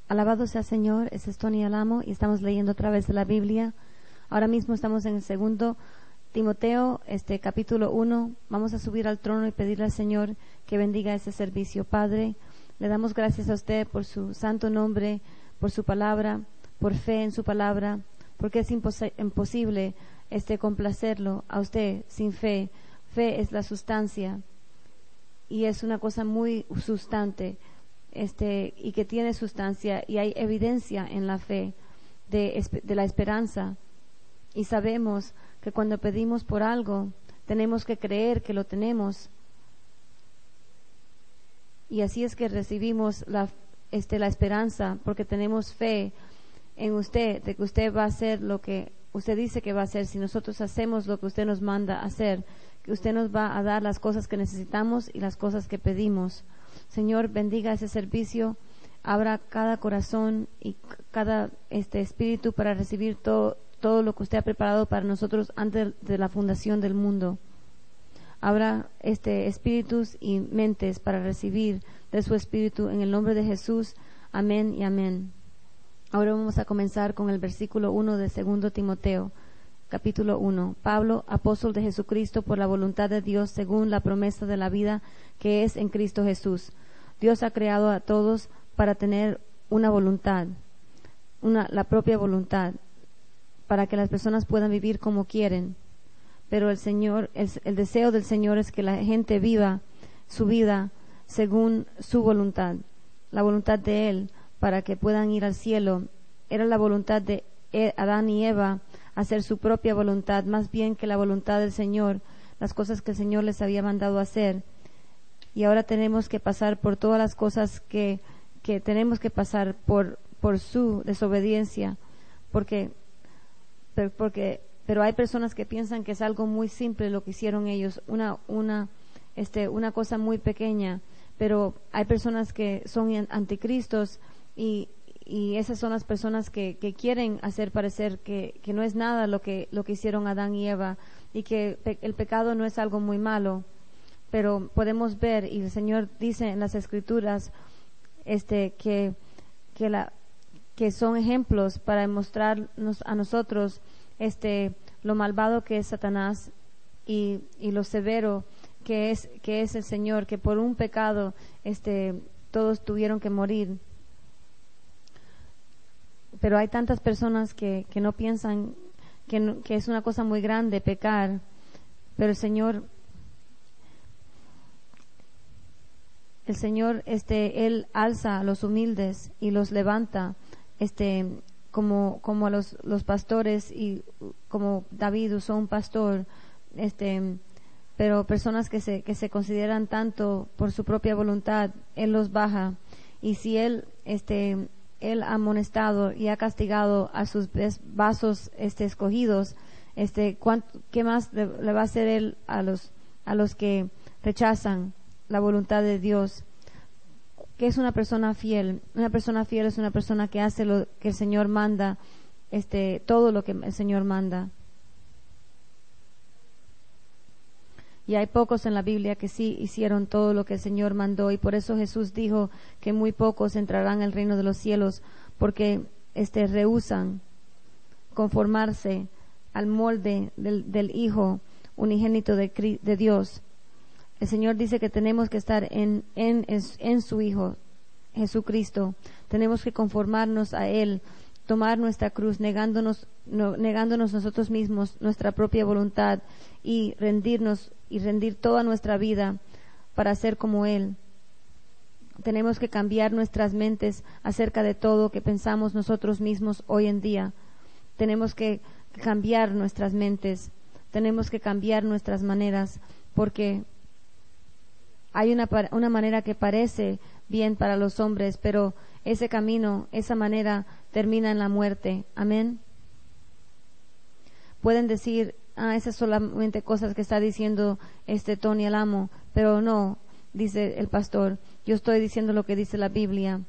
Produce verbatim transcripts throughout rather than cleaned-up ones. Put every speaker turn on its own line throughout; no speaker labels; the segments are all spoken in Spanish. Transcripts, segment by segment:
Alabado sea Señor, este es Tony Alamo y estamos leyendo otra vez de la Biblia. Ahora mismo estamos en el segundo Timoteo, este capítulo uno. Vamos a subir al trono y pedirle al Señor que bendiga ese servicio. Padre, le damos gracias a usted por su santo nombre, por su palabra, por fe en su palabra, porque es impos- imposible este complacerlo a usted sin fe. Fe es la sustancia y es una cosa muy sustante. Este, y que tiene sustancia, y hay evidencia en la fe de, de la esperanza, y sabemos que cuando pedimos por algo tenemos que creer que lo tenemos, y así es que recibimos la, este, la esperanza, porque tenemos fe en usted, de que usted va a hacer lo que usted dice que va a hacer. Si nosotros hacemos lo que usted nos manda hacer, que usted nos va a dar las cosas que necesitamos y las cosas que pedimos. Señor, bendiga ese servicio, abra cada corazón y cada este espíritu para recibir todo, todo lo que usted ha preparado para nosotros antes de la fundación del mundo. Abra este espíritus y mentes para recibir de su espíritu en el nombre de Jesús. Amén y amén. Ahora vamos a comenzar con el versículo uno de segundo Timoteo, capítulo uno. Pablo, apóstol de Jesucristo por la voluntad de Dios, según la promesa de la vida que es en Cristo Jesús. Dios ha creado a todos para tener una voluntad, una, la propia voluntad, para que las personas puedan vivir como quieren. Pero el Señor, el, el deseo del Señor es que la gente viva su vida según su voluntad, la voluntad de Él, para que puedan ir al cielo. Era la voluntad de Adán y Eva hacer su propia voluntad, más bien que la voluntad del Señor, las cosas que el Señor les había mandado hacer. Y ahora tenemos que pasar por todas las cosas que, que tenemos que pasar por, por su desobediencia, porque, per, porque, pero hay personas que piensan que es algo muy simple lo que hicieron ellos, una, una, este, una cosa muy pequeña, pero hay personas que son anticristos y, y esas son las personas que, que quieren hacer parecer que, que no es nada lo que, lo que hicieron Adán y Eva, y que pe- el pecado no es algo muy malo. Pero podemos ver, y el Señor dice en las Escrituras este, que, que, la, que son ejemplos para mostrarnos a nosotros este, lo malvado que es Satanás y, y lo severo que es, que es el Señor, que por un pecado este, todos tuvieron que morir. Pero hay tantas personas que, que no piensan que, no, que es una cosa muy grande pecar, pero el Señor... El Señor, este, Él alza a los humildes y los levanta, este, como, como a los, los pastores, y como David usó un pastor, este, pero personas que se, que se consideran tanto por su propia voluntad, Él los baja. Y si Él, este, Él ha amonestado y ha castigado a sus vasos, este, escogidos, este, ¿qué más le, le va a hacer Él a los, a los que rechazan la voluntad de Dios? ¿Qué es una persona fiel? Una persona fiel es una persona que hace lo que el Señor manda, este, todo lo que el Señor manda. Y hay pocos en la Biblia que sí hicieron todo lo que el Señor mandó, y por eso Jesús dijo que muy pocos entrarán al reino de los cielos, porque este, rehúsan conformarse al molde del, del Hijo unigénito de, de Dios. El Señor dice que tenemos que estar en, en, en su Hijo, Jesucristo. Tenemos que conformarnos a Él, tomar nuestra cruz, negándonos, no, negándonos nosotros mismos, nuestra propia voluntad, y rendirnos y rendir toda nuestra vida para ser como Él. Tenemos que cambiar nuestras mentes acerca de todo que pensamos nosotros mismos hoy en día. Tenemos que cambiar nuestras mentes, tenemos que cambiar nuestras maneras, porque hay una, una manera que parece bien para los hombres, pero ese camino, esa manera, termina en la muerte. Amén. Pueden decir, ah, esas solamente cosas que está diciendo este Tony Alamo, pero no, dice el pastor, yo estoy diciendo lo que dice la Biblia.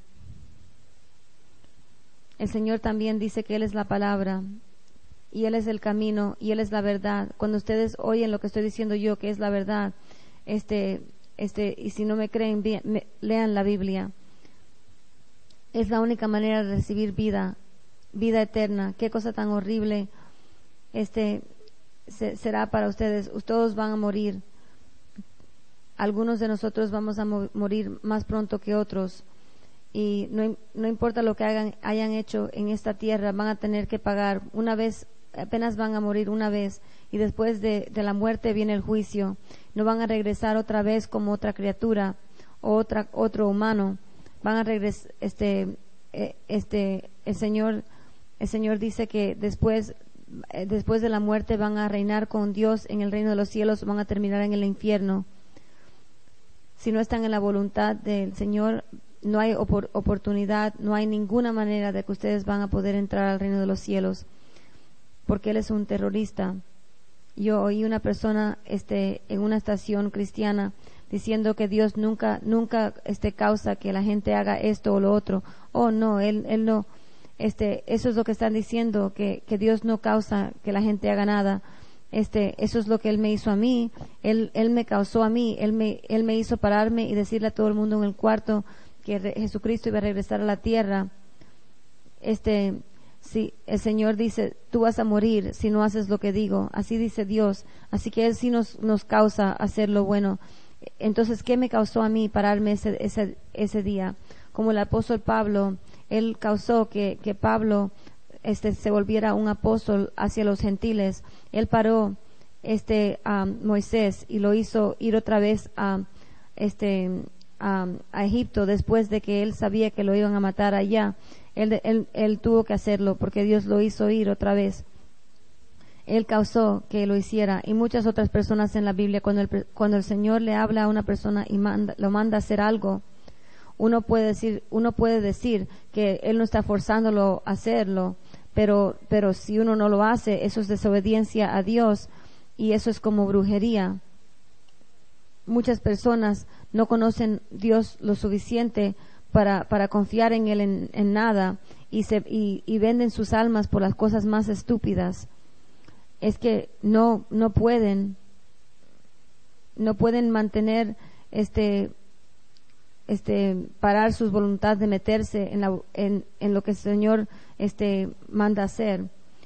El Señor también dice que Él es la palabra, y Él es el camino, y Él es la verdad. Cuando ustedes oyen lo que estoy diciendo yo, que es la verdad, este... Este, y si no me creen, bien, me, lean la Biblia. es la única manera de recibir vida, vida eterna. Qué cosa tan horrible este se, será para ustedes. Todos van a morir. Algunos de nosotros vamos a mo- morir más pronto que otros. Y no, no importa lo que hagan, hayan hecho en esta tierra, van a tener que pagar una vez, apenas van a morir una vez, y después de, de la muerte viene el juicio. No van a regresar otra vez como otra criatura o otra, otro humano. Van a regresar, este, este, el Señor, el Señor dice que después, después de la muerte van a reinar con Dios en el reino de los cielos, van a terminar en el infierno. Si no están en la voluntad del Señor, no hay opor- oportunidad, no hay ninguna manera de que ustedes van a poder entrar al reino de los cielos, porque Él es un terrorista. Yo oí una persona este, en una estación cristiana diciendo que Dios nunca, nunca este, causa que la gente haga esto o lo otro. Oh, no, Él, él no, este, eso es lo que están diciendo, que, que Dios no causa que la gente haga nada. Este, eso es lo que Él me hizo a mí, Él, Él me causó a mí, Él me, Él me hizo pararme y decirle a todo el mundo en el cuarto que re- Jesucristo iba a regresar a la tierra. Este, si el Señor dice, tú vas a morir si no haces lo que digo, así dice Dios, así que Él sí nos, nos causa hacer lo bueno. Entonces, ¿qué me causó a mí pararme ese, ese, ese día? Como el apóstol Pablo, Él causó que, que Pablo este, se volviera un apóstol hacia los gentiles. Él paró este, a Moisés y lo hizo ir otra vez a, este, a, a Egipto después de que él sabía que lo iban a matar allá. Él, él, él tuvo que hacerlo porque Dios lo hizo ir otra vez. Él causó que lo hiciera. Y muchas otras personas en la Biblia, cuando el, cuando el Señor le habla a una persona y manda, lo manda a hacer algo, uno puede decir, uno puede decir que Él no está forzándolo a hacerlo, pero, pero si uno no lo hace, eso es desobediencia a Dios y eso es como brujería. Muchas personas no conocen Dios lo suficiente para, para confiar en Él en, en nada y, se, y, y venden sus almas por las cosas más estúpidas. Es que no, no pueden, no pueden mantener este, este, parar sus voluntades de meterse en, la, en, en lo que el Señor este, manda hacer.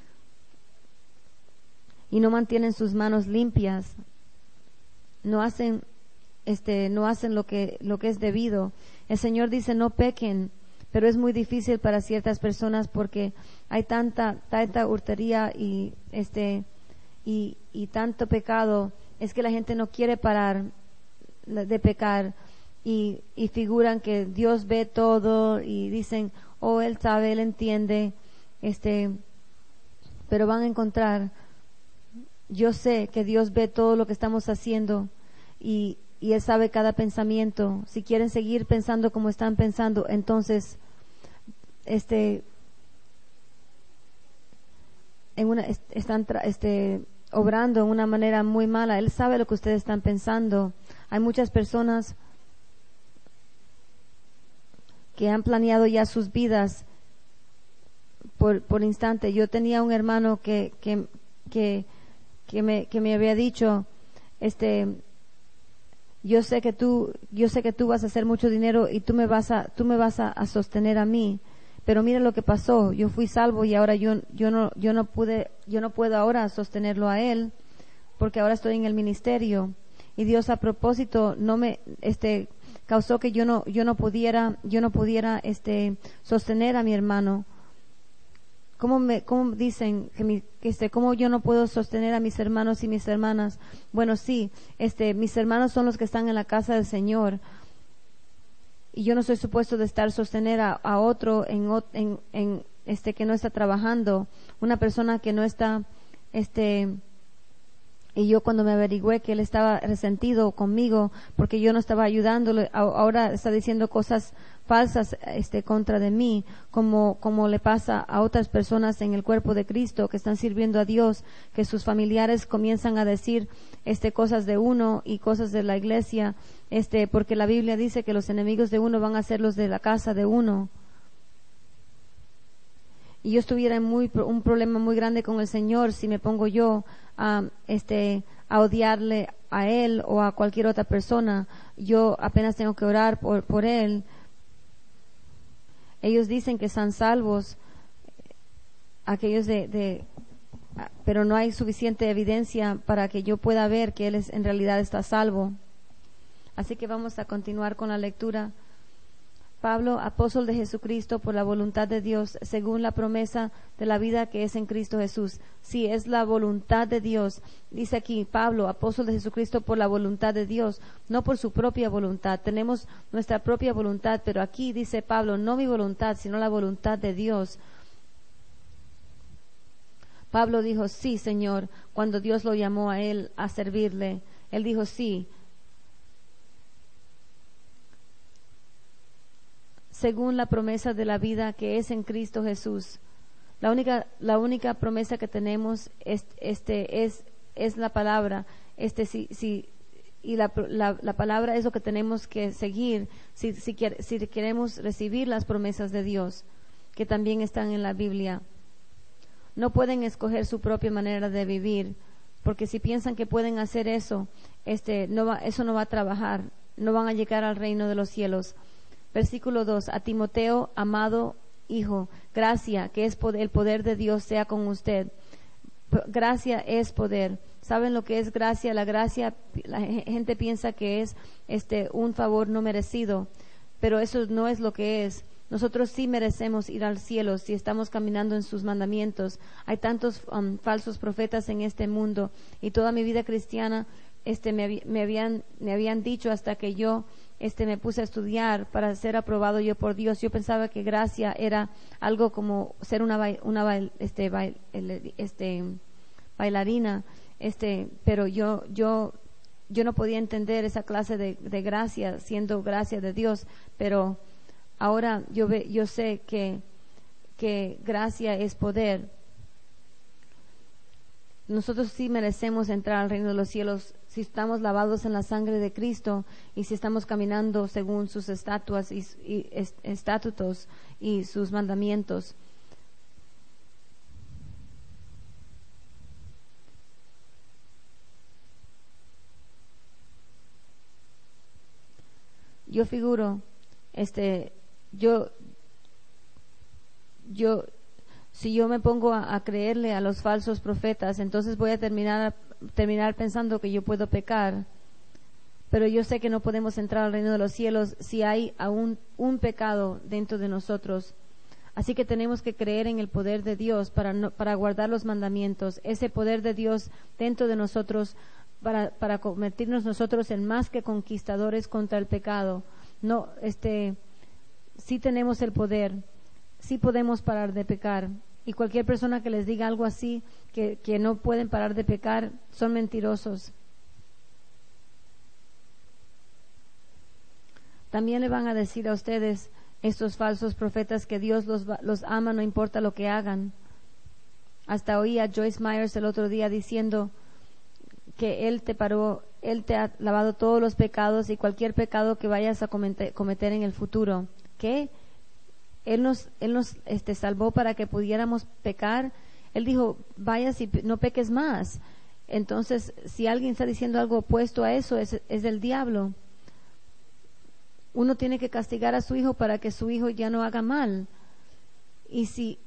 Y no mantienen sus manos limpias, no hacen, este, no hacen lo que, lo que es debido. El Señor dice no pequen, pero es muy difícil para ciertas personas porque hay tanta, tanta hurtería y este, y, y tanto pecado, es que la gente no quiere parar de pecar y, y figuran que Dios ve todo y dicen, oh, Él sabe, Él entiende, este, pero van a encontrar, yo sé que Dios ve todo lo que estamos haciendo y, y Él sabe cada pensamiento. Si quieren seguir pensando como están pensando, entonces, este, en una, están, este, obrando en una manera muy mala. Él sabe lo que ustedes están pensando. Hay muchas personas que han planeado ya sus vidas por, por instante. Yo tenía un hermano que, que, que, que me, que me había dicho, este, yo sé que tú, yo sé que tú vas a hacer mucho dinero y tú me vas a, tú me vas a, a sostener a mí. Pero mira lo que pasó, yo fui salvo y ahora yo, yo no, yo no pude, yo no puedo ahora sostenerlo a él, porque ahora estoy en el ministerio. Y Dios a propósito no me, este, causó que yo no, yo no pudiera, yo no pudiera, este, sostener a mi hermano. ¿Cómo me, cómo dicen que mi, que este, cómo yo no puedo sostener a mis hermanos y mis hermanas? Bueno, sí, este, mis hermanos son los que están en la casa del Señor. Y yo no soy supuesto de estar sostener a, a otro en, en, en este que no está trabajando, una persona que no está, este, y yo cuando me averigüé que él estaba resentido conmigo porque yo no estaba ayudándole, ahora está diciendo cosas falsas, este, contra de mí, como, como le pasa a otras personas en el cuerpo de Cristo que están sirviendo a Dios, que sus familiares comienzan a decir, este, cosas de uno y cosas de la iglesia, este, porque la Biblia dice que los enemigos de uno van a ser los de la casa de uno. Y yo estuviera en muy, un problema muy grande con el Señor si me pongo yo a, este, a odiarle a Él o a cualquier otra persona. Yo apenas tengo que orar por, por Él. Ellos dicen que están salvos, aquellos de, de pero no hay suficiente evidencia para que yo pueda ver que él es, en realidad está salvo. Así que vamos a continuar con la lectura. Pablo, apóstol de Jesucristo por la voluntad de Dios, según la promesa de la vida que es en Cristo Jesús. Sí, es la voluntad de Dios. Dice aquí, Pablo, apóstol de Jesucristo por la voluntad de Dios, no por su propia voluntad. Tenemos nuestra propia voluntad, pero aquí dice Pablo, no mi voluntad, sino la voluntad de Dios. Pablo dijo, sí, Señor, cuando Dios lo llamó a él a servirle. Él dijo, sí. Según la promesa de la vida que es en Cristo Jesús. La única, la única promesa que tenemos es, este, es, es la palabra. Este, si, si, y la, la, la palabra es lo que tenemos que seguir si, si, si queremos recibir las promesas de Dios, que también están en la Biblia. No pueden escoger su propia manera de vivir, porque si piensan que pueden hacer eso, este, no va, eso no va a trabajar, no van a llegar al reino de los cielos. Versículo dos, a Timoteo, amado hijo, gracia, que es poder, el poder de Dios sea con usted. Gracia es poder. ¿Saben lo que es gracia? La gracia, la gente piensa que es este un favor no merecido, pero eso no es lo que es. Nosotros sí merecemos ir al cielo si estamos caminando en sus mandamientos. Hay tantos um, falsos profetas en este mundo, y toda mi vida cristiana este me, me habían me habían dicho hasta que yo este me puse a estudiar para ser aprobado yo por Dios. Yo pensaba que gracia era algo como ser una bail, una bail, este, bail, este bailarina, este pero yo yo yo no podía entender esa clase de, de gracia siendo gracia de Dios, pero ahora yo ve, yo sé que que gracia es poder. Nosotros sí merecemos entrar al reino de los cielos si estamos lavados en la sangre de Cristo y si estamos caminando según sus estatuas y, y estatutos y sus mandamientos. Yo figuro, este, yo, yo, si yo me pongo a, a creerle a los falsos profetas, entonces voy a terminar, terminar pensando que yo puedo pecar. Pero yo sé que no podemos entrar al reino de los cielos si hay aún un pecado dentro de nosotros. Así que tenemos que creer en el poder de Dios para, no, para guardar los mandamientos. Ese poder de Dios dentro de nosotros para, para convertirnos nosotros en más que conquistadores contra el pecado. No, este, sí tenemos el poder. Sí podemos parar de pecar, y cualquier persona que les diga algo así, que, que no pueden parar de pecar, son mentirosos. También le van a decir a ustedes, estos falsos profetas, que Dios los, los ama, no importa lo que hagan. Hasta oí a Joyce Myers el otro día diciendo que Él te paró, Él te ha lavado todos los pecados y cualquier pecado que vayas a cometer, cometer en el futuro. ¿Qué? Él nos, él nos este, salvó para que pudiéramos pecar. Él dijo, vayas y no peques más. Entonces, si alguien está diciendo algo opuesto a eso, es, es del diablo. Uno tiene que castigar a su hijo para que su hijo ya no haga mal. Y si,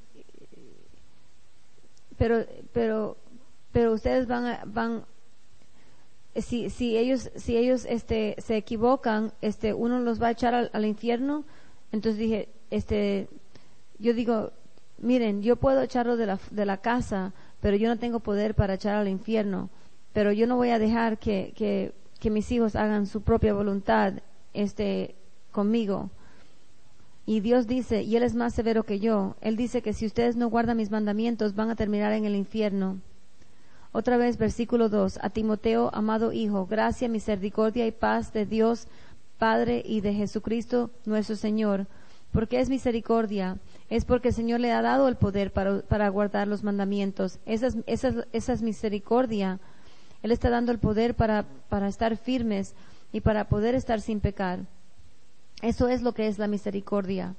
pero, pero, pero ustedes van a, van, si, si ellos, si ellos, este, se equivocan, este, uno los va a echar al, al infierno. Entonces dije, este, yo digo, miren, yo puedo echarlo de la, de la casa, pero yo no tengo poder para echar al infierno. Pero yo no voy a dejar que, que, que mis hijos hagan su propia voluntad, este, conmigo. Y Dios dice, y Él es más severo que yo. Él dice que si ustedes no guardan mis mandamientos, van a terminar en el infierno. Otra vez, versículo dos, a Timoteo, amado hijo, gracia, misericordia y paz de Dios Padre y de Jesucristo nuestro Señor. Porque es misericordia, es porque el Señor le ha dado el poder para, para guardar los mandamientos. Esa es, esa, es, esa es misericordia. Él está dando el poder para, para estar firmes y para poder estar sin pecar. Eso es lo que es la misericordia.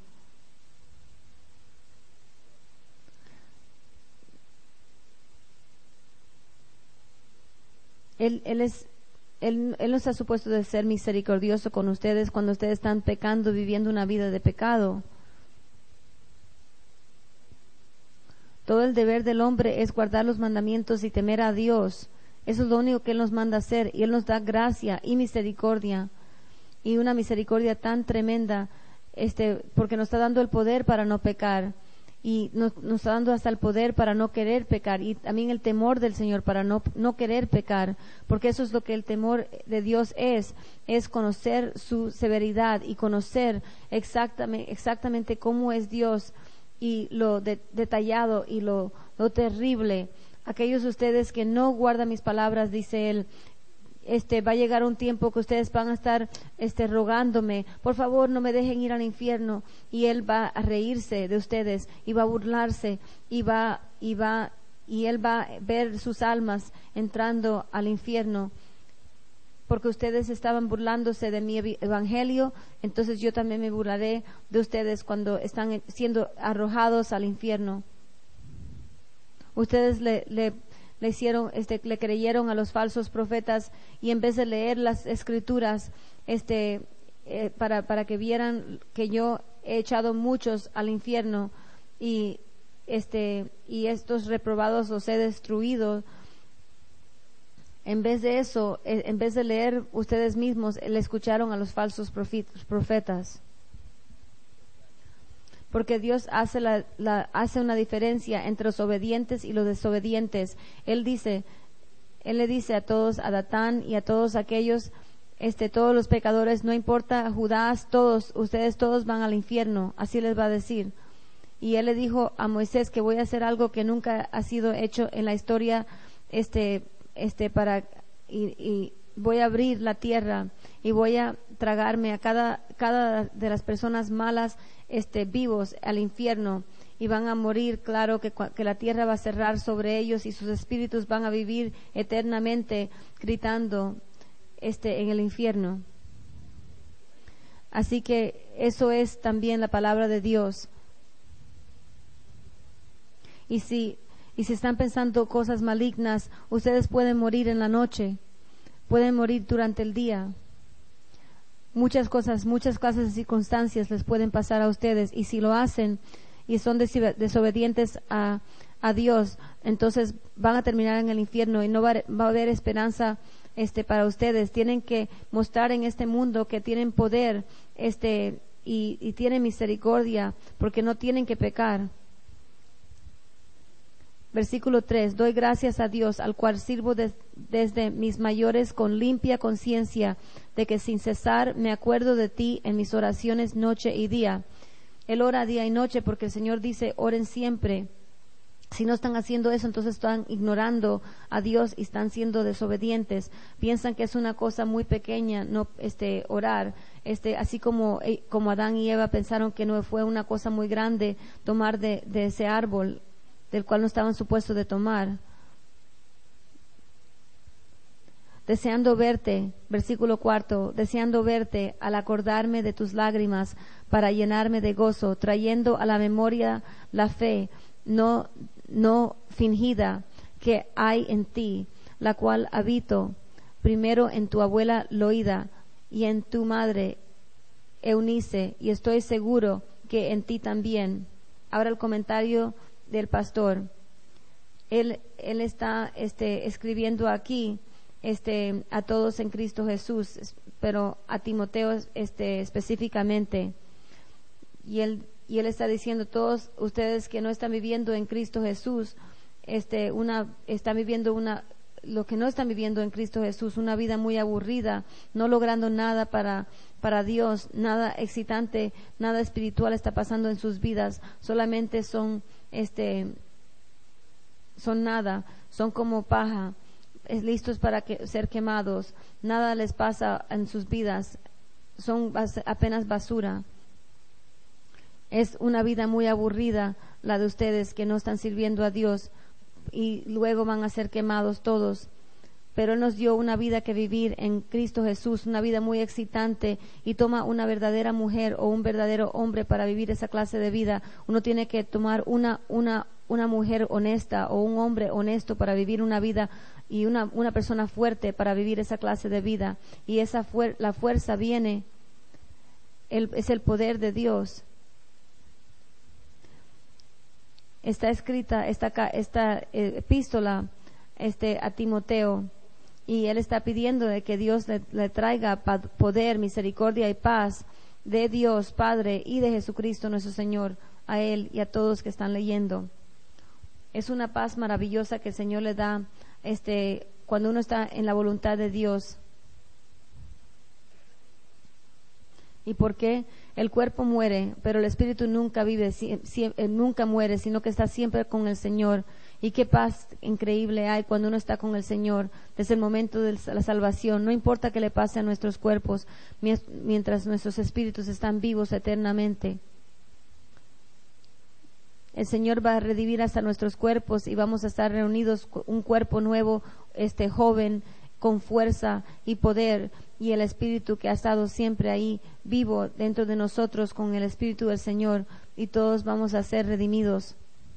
Él, él es Él, él no está supuesto de ser misericordioso con ustedes cuando ustedes están pecando, viviendo una vida de pecado. Todo el deber del hombre es guardar los mandamientos y temer a Dios. Eso es lo único que Él nos manda hacer, y Él nos da gracia y misericordia, y una misericordia tan tremenda, este, porque nos está dando el poder para no pecar, y nos, nos está dando hasta el poder para no querer pecar, y también el temor del Señor para no, no querer pecar, porque eso es lo que el temor de Dios es, es conocer su severidad y conocer exactamente, exactamente cómo es Dios, y lo de, detallado y lo, lo terrible. Aquellos de ustedes que no guardan mis palabras, dice Él, este va a llegar un tiempo que ustedes van a estar este rogándome, por favor no me dejen ir al infierno, y Él va a reírse de ustedes y va a burlarse, y va y va y Él va a ver sus almas entrando al infierno, porque ustedes estaban burlándose de mi evangelio. Entonces yo también me burlaré de ustedes cuando están siendo arrojados al infierno. Ustedes le, le, le hicieron, este, le creyeron a los falsos profetas, y en vez de leer las escrituras, este, eh, para, para que vieran que yo he echado muchos al infierno, y este, y estos reprobados los he destruido. En vez de eso, en vez de leer ustedes mismos, le escucharon a los falsos profetas. Porque Dios hace, la, la, hace una diferencia entre los obedientes y los desobedientes. Él dice, Él le dice a todos, a Datán y a todos aquellos, este, todos los pecadores, no importa, Judas, todos, ustedes todos van al infierno, así les va a decir. Y Él le dijo a Moisés que voy a hacer algo que nunca ha sido hecho en la historia, este, este, para, y, y voy a abrir la tierra y voy a tragarme a cada, cada de las personas malas, este, vivos al infierno, y van a morir. Claro que, que la tierra va a cerrar sobre ellos, y sus espíritus van a vivir eternamente gritando, este, en el infierno. Así que eso es también la palabra de Dios. Y si Y si están pensando cosas malignas, ustedes pueden morir en la noche, pueden morir durante el día. Muchas cosas, muchas clases de circunstancias les pueden pasar a ustedes, y si lo hacen y son desobedientes a, a Dios, entonces van a terminar en el infierno, y no va, va a haber esperanza este, para ustedes. Tienen que mostrar en este mundo que tienen poder este, y, y tienen misericordia, porque no tienen que pecar. Versículo tres, doy gracias a Dios, al cual sirvo des, desde mis mayores con limpia conciencia, de que sin cesar me acuerdo de ti en mis oraciones noche y día. Él ora día y noche porque el Señor dice, oren siempre. Si no están haciendo eso, entonces están ignorando a Dios y están siendo desobedientes. Piensan que es una cosa muy pequeña, no, este, orar. Este, así como, como Adán y Eva pensaron que no fue una cosa muy grande tomar de, de ese árbol, del cual no estaban supuestos de tomar. Deseando verte, versículo cuarto, deseando verte al acordarme de tus lágrimas para llenarme de gozo, trayendo a la memoria la fe no, no fingida que hay en ti, la cual habito primero en tu abuela Loida y en tu madre Eunice, y estoy seguro que en ti también. Ahora el comentario del pastor. Él, él está este, escribiendo aquí este, a todos en Cristo Jesús, pero a Timoteo este, específicamente. Y él, y él está diciendo, todos ustedes que no están viviendo en Cristo Jesús, este, una, están viviendo una, lo que no están viviendo en Cristo Jesús, una vida muy aburrida, no logrando nada para, para Dios, nada excitante, nada espiritual está pasando en sus vidas, solamente son este son nada, son como paja, es listos para que, ser quemados, nada les pasa en sus vidas, son bas, apenas basura. Es una vida muy aburrida la de ustedes que no están sirviendo a Dios, y luego van a ser quemados todos. Pero Él nos dio una vida que vivir en Cristo Jesús, una vida muy excitante, y toma una verdadera mujer o un verdadero hombre para vivir esa clase de vida. Uno tiene que tomar una una una mujer honesta o un hombre honesto para vivir una vida, y una una persona fuerte para vivir esa clase de vida. Y esa fuer, la fuerza viene, el, es el poder de Dios. está escrita esta, esta eh, epístola este, a Timoteo, y él está pidiendo de que Dios le, le traiga poder, misericordia y paz de Dios Padre y de Jesucristo nuestro Señor a él y a todos que están leyendo. Es una paz maravillosa que el Señor le da este, cuando uno está en la voluntad de Dios. ¿Y por qué? El cuerpo muere, pero el espíritu nunca vive, si, si, nunca muere, sino que está siempre con el Señor. Y qué paz increíble hay cuando uno está con el Señor desde el momento de la salvación. No importa qué le pase a nuestros cuerpos, mientras nuestros espíritus están vivos eternamente. El Señor va a redimir hasta nuestros cuerpos y vamos a estar reunidos, un cuerpo nuevo, este joven, con fuerza y poder, y el Espíritu que ha estado siempre ahí vivo dentro de nosotros con el Espíritu del Señor, y todos vamos a ser redimidos.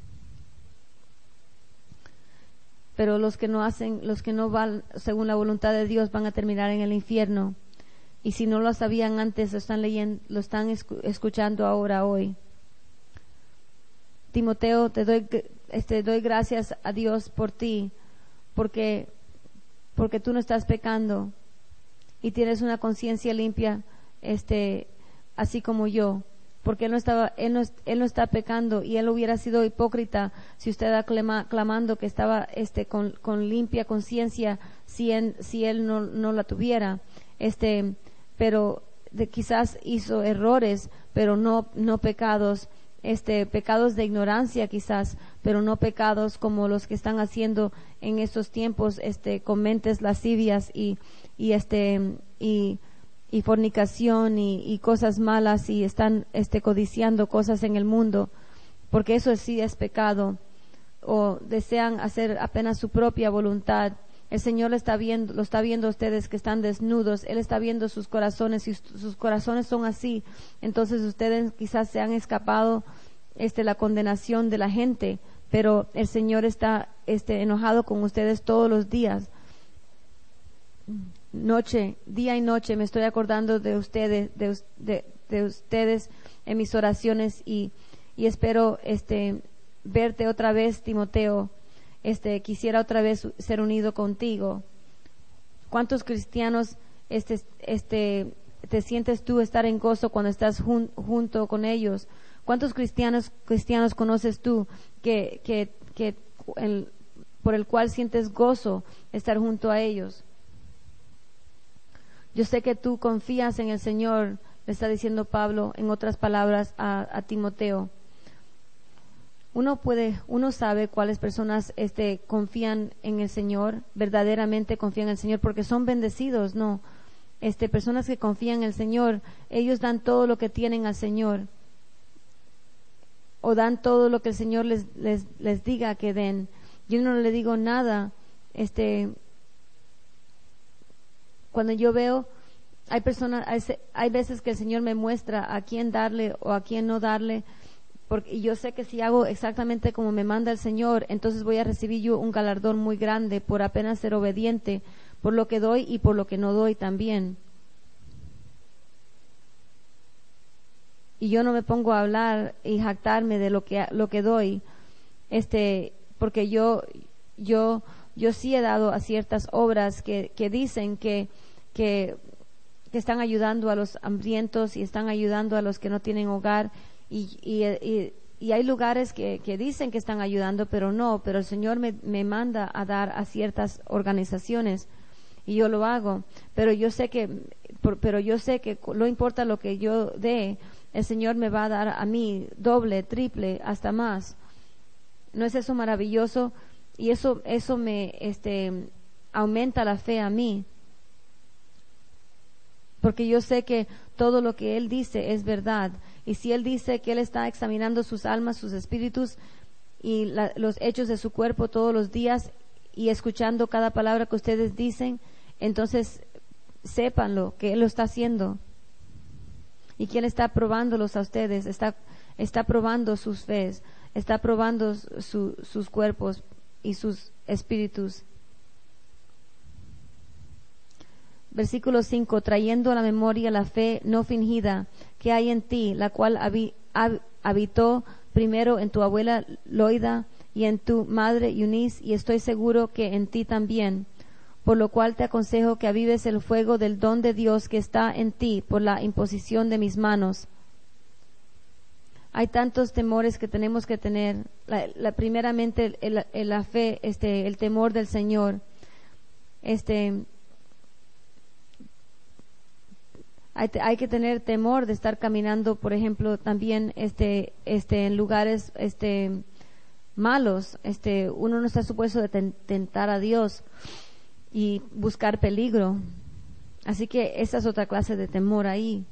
Pero los que no hacen, los que no van según la voluntad de Dios van a terminar en el infierno. Y si no lo sabían antes, lo están leyendo, lo están escuchando ahora, hoy. Timoteo, te doy, este, doy gracias a Dios por ti, porque, porque tú no estás pecando y tienes una conciencia limpia, este, así como yo. Porque él no estaba, él no, él no está pecando, y él hubiera sido hipócrita si usted está clama, clamando que estaba este con, con limpia conciencia si él, si él no, no la tuviera. Este, pero de, quizás hizo errores, pero no, no pecados, este, pecados de ignorancia quizás, pero no pecados como los que están haciendo en estos tiempos, este, con mentes lascivias y, y este, y y fornicación y, y cosas malas, y están este, codiciando cosas en el mundo, porque eso sí es pecado, o desean hacer apenas su propia voluntad. El Señor lo está viendo, lo está viendo a ustedes que están desnudos, Él está viendo sus corazones, y sus corazones son así. Entonces ustedes quizás se han escapado este, la condenación de la gente, pero el Señor está este, enojado con ustedes todos los días. Noche, día y noche me estoy acordando de ustedes, de, de, de ustedes en mis oraciones, y, y espero este verte otra vez, Timoteo. Este quisiera otra vez ser unido contigo. ¿Cuántos cristianos este este te sientes tú estar en gozo cuando estás jun, junto con ellos? ¿Cuántos cristianos cristianos conoces tú que que que el, por el cual sientes gozo estar junto a ellos? Yo sé que tú confías en el Señor, le está diciendo Pablo, en otras palabras, a, a Timoteo. Uno puede, uno sabe cuáles personas este, confían en el Señor, verdaderamente confían en el Señor, porque son bendecidos, ¿no? Este, personas que confían en el Señor, ellos dan todo lo que tienen al Señor, o dan todo lo que el Señor les, les, les diga que den. Yo no le digo nada, este... Cuando yo veo, hay personas, hay, hay veces que el Señor me muestra a quién darle o a quién no darle, porque yo sé que si hago exactamente como me manda el Señor, entonces voy a recibir yo un galardón muy grande por apenas ser obediente, por lo que doy y por lo que no doy también. Y yo no me pongo a hablar y jactarme de lo que lo que doy, este, porque yo yo Yo sí he dado a ciertas obras que, que dicen que, que, que están ayudando a los hambrientos y están ayudando a los que no tienen hogar, y, y, y, y hay lugares que, que dicen que están ayudando, pero no, pero el Señor me, me manda a dar a ciertas organizaciones y yo lo hago, pero yo sé que, por, pero yo sé que no importa lo que yo dé, el Señor me va a dar a mí doble, triple, hasta más. ¿No es eso maravilloso? Y eso eso me este aumenta la fe a mí, porque yo sé que todo lo que Él dice es verdad, y si Él dice que Él está examinando sus almas, sus espíritus y la, los hechos de su cuerpo todos los días, y escuchando cada palabra que ustedes dicen, entonces sépanlo que Él lo está haciendo, y que Él está probándolos a ustedes, está está probando sus fes, está probando su, sus cuerpos y sus espíritus. Versículo cinco, trayendo a la memoria la fe no fingida que hay en ti, la cual habi, hab, habitó primero en tu abuela Loida y en tu madre Eunice, y estoy seguro que en ti también. Por lo cual te aconsejo que avives el fuego del don de Dios que está en ti por la imposición de mis manos. Hay tantos temores que tenemos que tener. La, la, primeramente, el, el, la fe, este, el temor del Señor. Este, hay, hay que tener temor de estar caminando, por ejemplo, también este, este, en lugares este, malos. Este, uno no está supuesto de ten, tentar a Dios y buscar peligro. Así que esa es otra clase de temor ahí.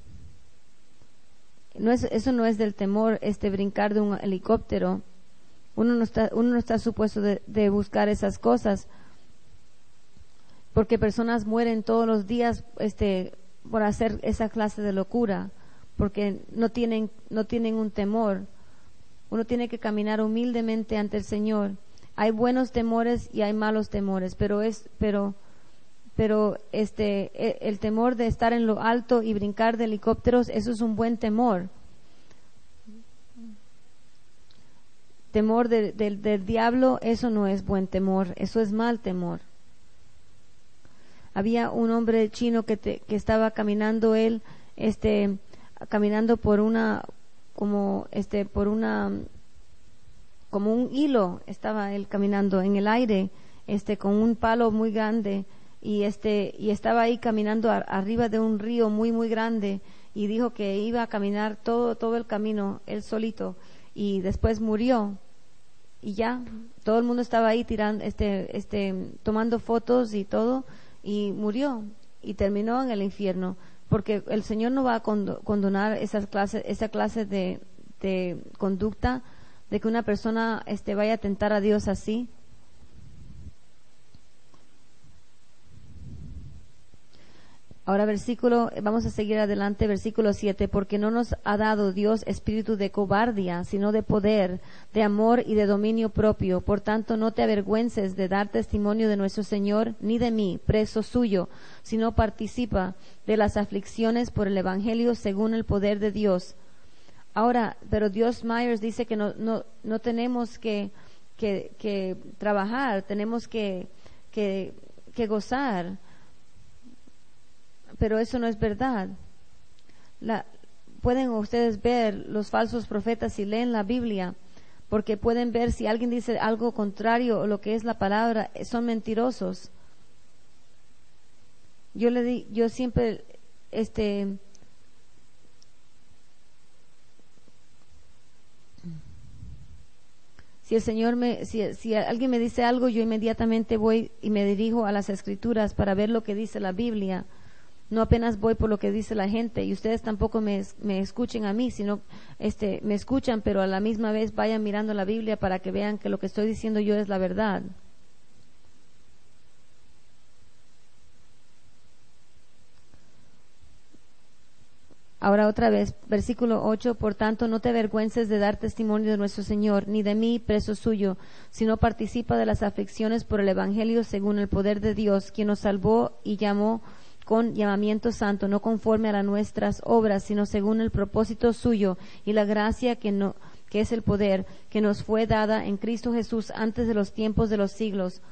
No es, eso no es del temor, este brincar de un helicóptero. Uno no está, uno no está supuesto de, de buscar esas cosas, porque personas mueren todos los días, este, por hacer esa clase de locura, porque no tienen, no tienen un temor. Uno tiene que caminar humildemente ante el Señor. Hay buenos temores y hay malos temores, pero es, pero, pero este, el temor de estar en lo alto y brincar de helicópteros, eso es un buen temor. Temor de, de, del diablo, eso no es buen temor, eso es mal temor. Había un hombre chino que, te, que estaba caminando él, este, caminando por una, como, este, por una, como un hilo, estaba él caminando en el aire, este, con un palo muy grande, y este, y estaba ahí caminando a, arriba de un río muy, muy grande, y dijo que iba a caminar todo, todo el camino, él solito, y después murió, y ya, todo el mundo estaba ahí tirando, este, este, tomando fotos y todo, y murió, y terminó en el infierno, porque el Señor no va a condonar esas clases, esa clase de, de conducta, de que una persona este, vaya a tentar a Dios así. Ahora versículo, vamos a seguir adelante, versículo siete, porque no nos ha dado Dios espíritu de cobardía, sino de poder, de amor y de dominio propio. Por tanto, no te avergüences de dar testimonio de nuestro Señor, ni de mí, preso suyo, sino participa de las aflicciones por el Evangelio según el poder de Dios. Ahora, pero Dios Myers dice que no, no, no tenemos que, que, que trabajar, tenemos que, que, que gozar. Pero eso no es verdad. La, pueden ustedes ver los falsos profetas si leen la Biblia, porque pueden ver si alguien dice algo contrario a lo que es la palabra, son mentirosos. Yo le di, yo siempre, este, si el Señor me, si, si alguien me dice algo, yo inmediatamente voy y me dirijo a las Escrituras para ver lo que dice la Biblia. No apenas voy por lo que dice la gente, y ustedes tampoco me, me escuchen a mí, sino este, me escuchan, pero a la misma vez vayan mirando la Biblia para que vean que lo que estoy diciendo yo es la verdad. Ahora otra vez, versículo ocho, por tanto no te avergüences de dar testimonio de nuestro Señor, ni de mí, preso suyo, sino participa de las aflicciones por el Evangelio según el poder de Dios, quien nos salvó y llamó con llamamiento santo, no conforme a las nuestras obras, sino según el propósito suyo y la gracia que, no, que es el poder, que nos fue dada en Cristo Jesús antes de los tiempos de los siglos,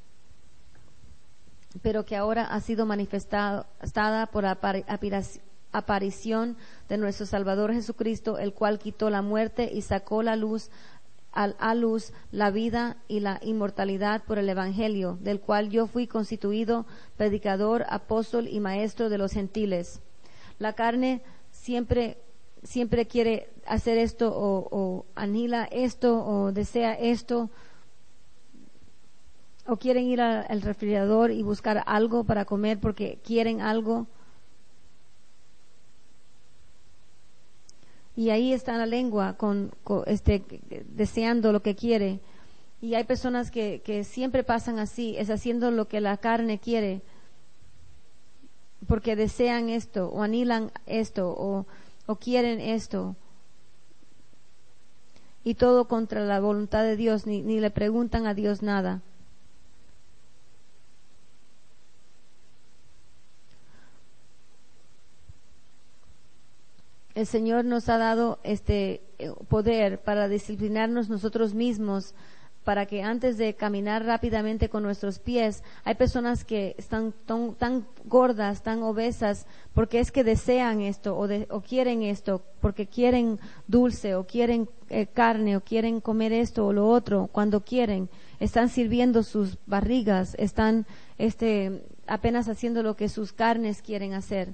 pero que ahora ha sido manifestada por aparición de nuestro Salvador Jesucristo, el cual quitó la muerte y sacó la luz a luz la vida y la inmortalidad por el Evangelio, del cual yo fui constituido predicador, apóstol y maestro de los gentiles. La carne siempre, siempre quiere hacer esto o, o anhela esto o desea esto, o quieren ir a, al refrigerador y buscar algo para comer porque quieren algo. Y ahí está la lengua con, con este deseando lo que quiere. Y hay personas que, que siempre pasan así, es haciendo lo que la carne quiere, porque desean esto, o anhelan esto, o, o quieren esto. Y todo contra la voluntad de Dios, ni, ni le preguntan a Dios nada. el Señor nos ha dado este poder para disciplinarnos nosotros mismos, para que antes de caminar rápidamente con nuestros pies, hay personas que están tan, tan gordas, tan obesas, porque es que desean esto o, de, o quieren esto, porque quieren dulce o quieren eh, carne o quieren comer esto o lo otro. Cuando quieren, están sirviendo sus barrigas, están este, apenas haciendo lo que sus carnes quieren hacer.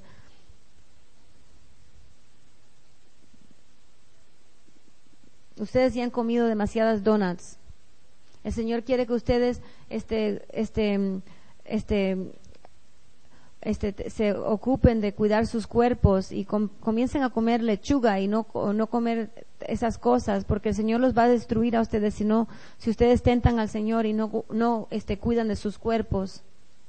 Ustedes ya han comido demasiadas donuts. El Señor quiere que ustedes este, este, este, este, se ocupen de cuidar sus cuerpos y com, comiencen a comer lechuga y no, no comer esas cosas, porque el Señor los va a destruir a ustedes si no, si ustedes tentan al Señor y no, no este, cuidan de sus cuerpos.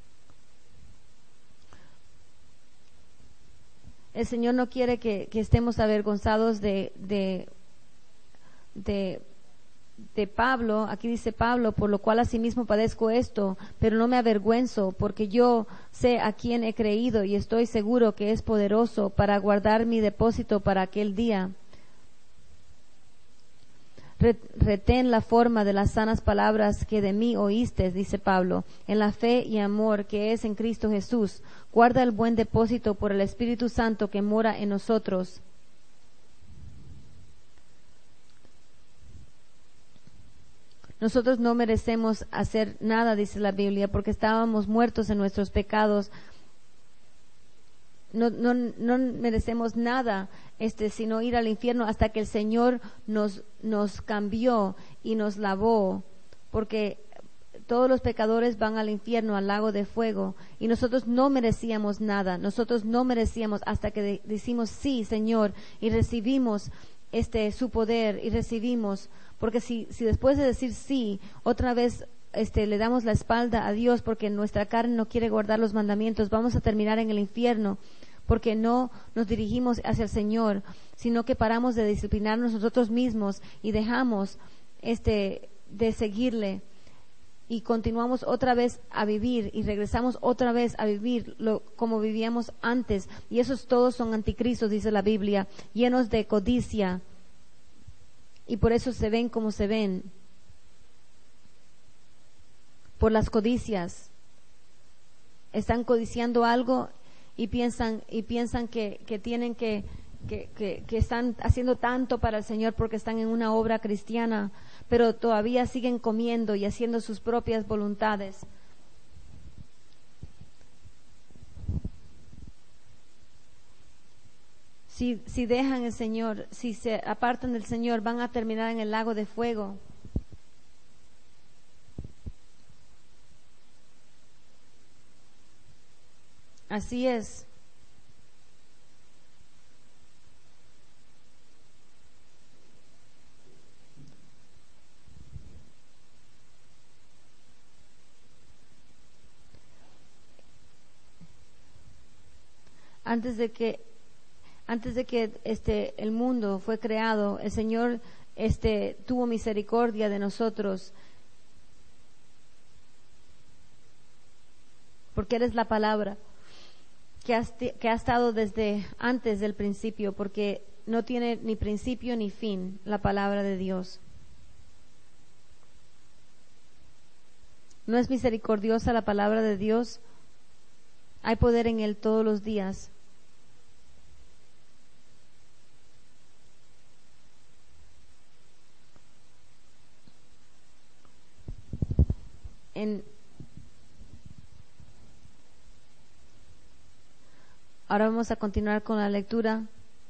El Señor no quiere que, que estemos avergonzados de, de, de de Pablo. Aquí dice Pablo, por lo cual asimismo padezco esto, pero no me avergüenzo, porque yo sé a quién he creído y estoy seguro que es poderoso para guardar mi depósito para aquel día. Retén la forma de las sanas palabras que de mí oíste, dice Pablo, en la fe y amor que es en Cristo Jesús. Guarda el buen depósito por el Espíritu Santo que mora en nosotros. Nosotros no merecemos hacer nada, dice la Biblia, porque estábamos muertos en nuestros pecados. No, no, no merecemos nada, este, sino ir al infierno hasta que el Señor nos, nos cambió y nos lavó, porque todos los pecadores van al infierno, al lago de fuego, y nosotros no merecíamos nada. Nosotros no merecíamos hasta que de, decimos sí, Señor, y recibimos este su poder y recibimos. Porque si, si después de decir sí, otra vez este, le damos la espalda a Dios porque nuestra carne no quiere guardar los mandamientos, vamos a terminar en el infierno, porque no nos dirigimos hacia el Señor, sino que paramos de disciplinarnos nosotros mismos y dejamos este, de seguirle y continuamos otra vez a vivir y regresamos otra vez a vivir lo, como vivíamos antes. Y esos todos son anticristos, dice la Biblia, llenos de codicia. Y por eso se ven como se ven, por las codicias. Están codiciando algo y piensan y piensan que, que tienen que, que, que, que están haciendo tanto para el Señor porque están en una obra cristiana, pero todavía siguen comiendo y haciendo sus propias voluntades. Si, si dejan el Señor, si se apartan del Señor, van a terminar en el lago de fuego. Así es. Antes de que Antes de que este el mundo fue creado, el Señor este tuvo misericordia de nosotros, porque eres la palabra que ha, que ha estado desde antes del principio, porque no tiene ni principio ni fin la palabra de Dios. ¿No es misericordiosa la palabra de Dios? Hay poder en él todos los días. En, ahora vamos a continuar con la lectura.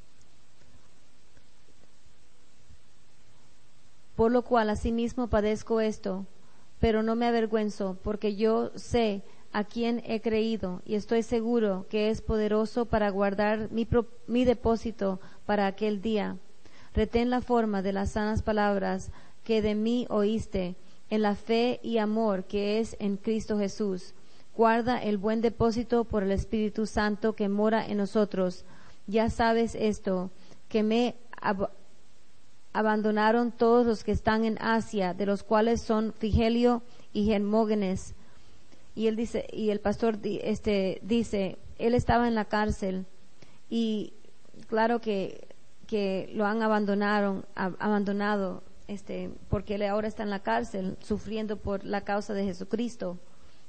Por lo cual asimismo padezco esto, pero no me avergüenzo, porque yo sé a quién he creído y estoy seguro que es poderoso para guardar mi, pro, mi depósito para aquel día. Retén la forma de las sanas palabras que de mí oíste, en la fe y amor que es en Cristo Jesús. Guarda el buen depósito por el Espíritu Santo que mora en nosotros. Ya sabes esto, que me ab- abandonaron todos los que están en Asia, de los cuales son Figelio y Hermógenes. Y él dice, y el pastor este dice, él estaba en la cárcel y claro que que lo han abandonado, abandonado este, porque él ahora está en la cárcel sufriendo por la causa de Jesucristo.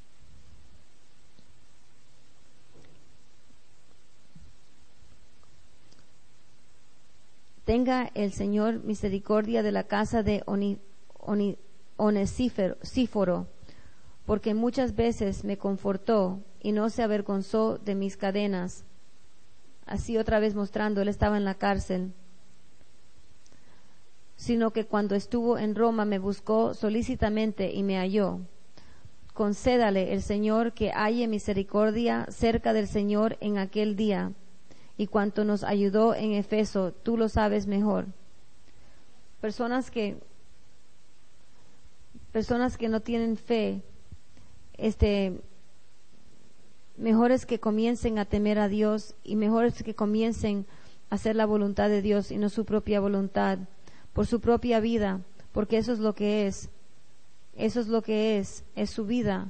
Tenga el Señor misericordia de la casa de Oni, Oni, Onesíforo, porque muchas veces me confortó y no se avergonzó de mis cadenas. Así otra vez mostrando, él estaba en la cárcel. Sino que cuando estuvo en Roma me buscó solícitamente y me halló. Concédale el Señor que halle misericordia cerca del Señor en aquel día. Y cuanto nos ayudó en Efeso, tú lo sabes mejor. Personas que, personas que no tienen fe, este, mejor es que comiencen a temer a Dios y mejor es que comiencen a hacer la voluntad de Dios y no su propia voluntad, por su propia vida, porque eso es lo que es, eso es lo que es, es su vida.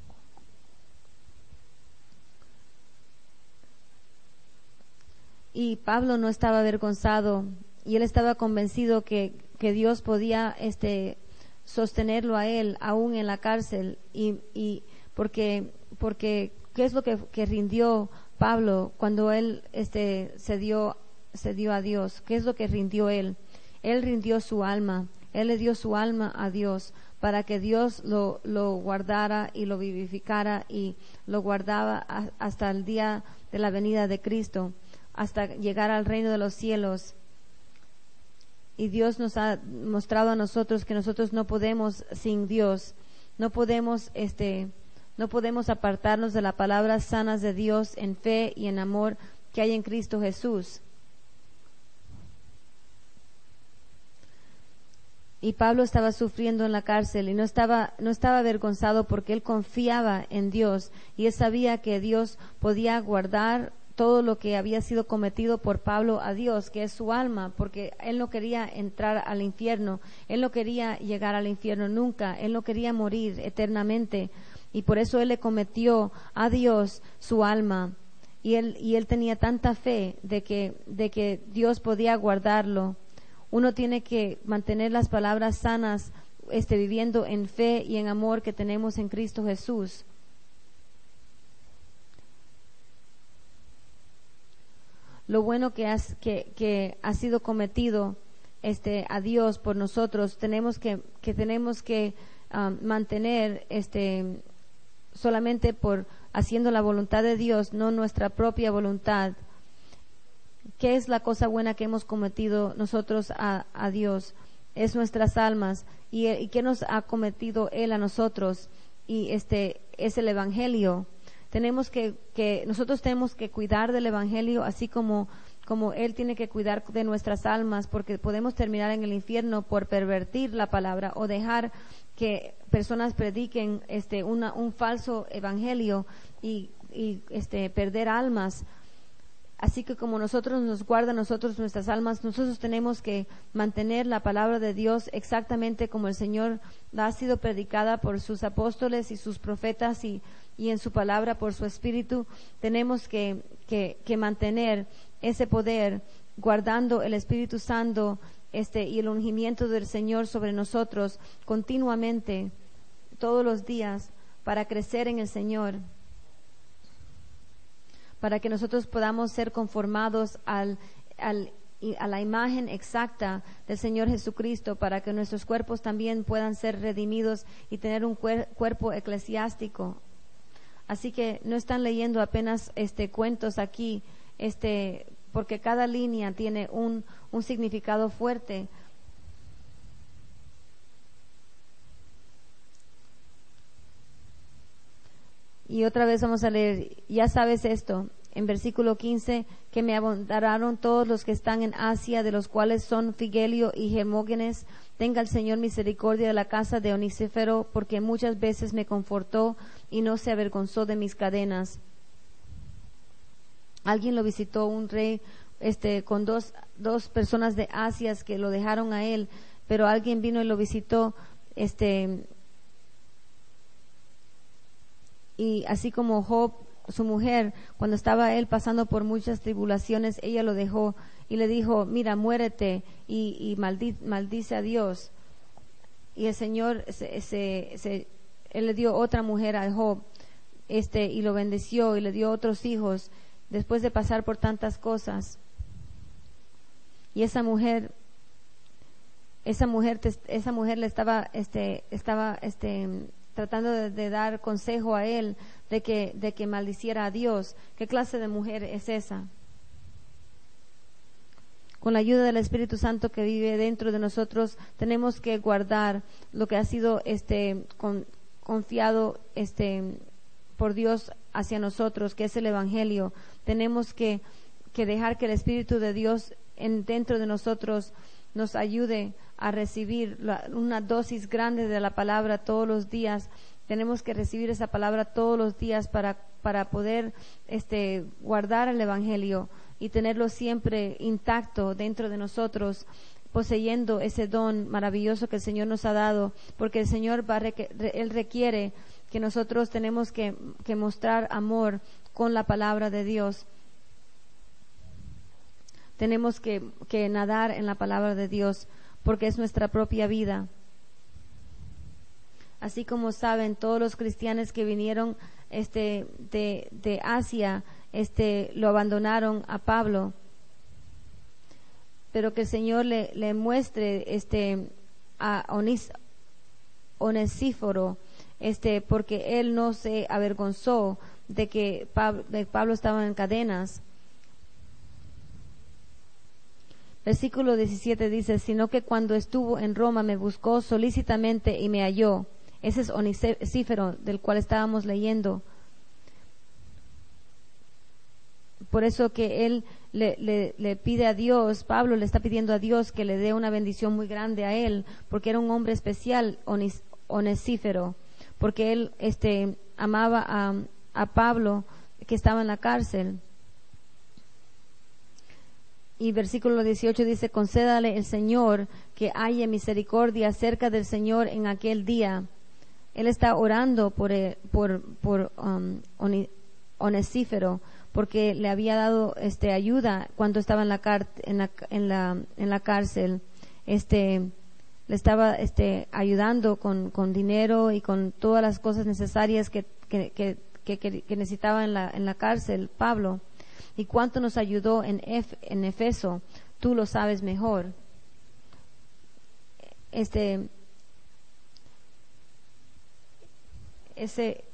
Y Pablo no estaba avergonzado y él estaba convencido que, que Dios podía este, sostenerlo a él aún en la cárcel y, y porque, porque ¿qué es lo que, que rindió Pablo cuando él este, se dio, se dio a Dios? ¿Qué es lo que rindió él? Él rindió su alma, él le dio su alma a Dios para que Dios lo, lo guardara y lo vivificara y lo guardaba a, hasta el día de la venida de Cristo, hasta llegar al reino de los cielos. Y Dios nos ha mostrado a nosotros que nosotros no podemos sin Dios, no podemos este no podemos apartarnos de las palabras sanas de Dios en fe y en amor que hay en Cristo Jesús. Y Pablo estaba sufriendo en la cárcel y no estaba no estaba avergonzado porque él confiaba en Dios y él sabía que Dios podía guardar todo lo que había sido cometido por Pablo a Dios, que es su alma, porque él no quería entrar al infierno, él no quería llegar al infierno nunca, él no quería morir eternamente, y por eso él le cometió a Dios su alma, y él, y él tenía tanta fe de que, de que Dios podía guardarlo. Uno tiene que mantener las palabras sanas, este, viviendo en fe y en amor que tenemos en Cristo Jesús. Lo bueno que, has, que, que ha sido cometido este, a Dios por nosotros, tenemos que, que, tenemos que um, mantener este, solamente por haciendo la voluntad de Dios, no nuestra propia voluntad. ¿Qué es la cosa buena que hemos cometido nosotros a, a Dios? Es nuestras almas. ¿Y, y qué nos ha cometido Él a nosotros? Y este es el Evangelio. Tenemos que, que, nosotros tenemos que cuidar del Evangelio así como, como Él tiene que cuidar de nuestras almas, porque podemos terminar en el infierno por pervertir la palabra o dejar que personas prediquen este, una, un falso Evangelio y, y este, perder almas. Así que como nosotros nos guarda nosotros nuestras almas, nosotros tenemos que mantener la palabra de Dios exactamente como el Señor ha sido predicada por sus apóstoles y sus profetas y, y en su palabra por su Espíritu. Tenemos que, que, que mantener ese poder guardando el Espíritu Santo este, y el ungimiento del Señor sobre nosotros continuamente, todos los días, para crecer en el Señor, para que nosotros podamos ser conformados al, al, a la imagen exacta del Señor Jesucristo, para que nuestros cuerpos también puedan ser redimidos y tener un cuer, cuerpo eclesiástico. Así que no están leyendo apenas este cuentos aquí, este, porque cada línea tiene un, un significado fuerte. Y otra vez vamos a leer, ya sabes esto, en versículo quince, que me abandonaron todos los que están en Asia, de los cuales son Figelio y Hermógenes. Tenga el Señor misericordia de la casa de Onesíforo, porque muchas veces me confortó y no se avergonzó de mis cadenas. Alguien lo visitó, un rey, este, con dos, dos personas de Asia que lo dejaron a él, pero alguien vino y lo visitó, este, y así como Job, su mujer, cuando estaba él pasando por muchas tribulaciones, ella lo dejó y le dijo, mira, muérete y, y maldi, maldice a Dios. Y el Señor, se, se, se, Él le dio otra mujer a Job, este, y lo bendeció y le dio otros hijos después de pasar por tantas cosas. Y esa mujer, esa mujer, esa mujer le estaba, este, estaba, este, tratando de, de dar consejo a él de que, de que maldiciera a Dios. ¿Qué clase de mujer es esa? Con la ayuda del Espíritu Santo que vive dentro de nosotros, tenemos que guardar lo que ha sido, este, con, confiado, este, por Dios hacia nosotros, que es el Evangelio. Tenemos que, que dejar que el Espíritu de Dios en, dentro de nosotros nos ayude a recibir la, una dosis grande de la palabra todos los días. Tenemos que recibir esa palabra todos los días para, para poder este, guardar el Evangelio y tenerlo siempre intacto dentro de nosotros, poseyendo ese don maravilloso que el Señor nos ha dado, porque el Señor va a requ- Él requiere que nosotros tenemos que, que mostrar amor con la palabra de Dios. Tenemos que, que nadar en la palabra de Dios, porque es nuestra propia vida. Así como saben, todos los cristianos que vinieron este, de, de Asia, este, lo abandonaron a Pablo, pero que el Señor le, le muestre este, a Onis, Onesíforo, este, porque él no se avergonzó de que Pablo, de Pablo estaba en cadenas. Versículo diecisiete dice, sino que cuando estuvo en Roma me buscó solícitamente y me halló. Ese es Onesíforo, del cual estábamos leyendo. Por eso que él le, le, le pide a Dios, Pablo le está pidiendo a Dios que le dé una bendición muy grande a él, porque era un hombre especial, Onis, Onesíforo, porque él este, amaba a, a Pablo, que estaba en la cárcel. Y versículo dieciocho dice, concédale el Señor que haya misericordia cerca del Señor en aquel día. Él está orando por, por, por um, Onesíforo, porque le había dado este, ayuda cuando estaba en la, car- en la, en la, en la cárcel. Este, le estaba este, ayudando con, con dinero y con todas las cosas necesarias que, que, que, que, que necesitaba en la, en la cárcel, Pablo. Y cuánto nos ayudó en, Ef- en Efeso, tú lo sabes mejor. Este, ese,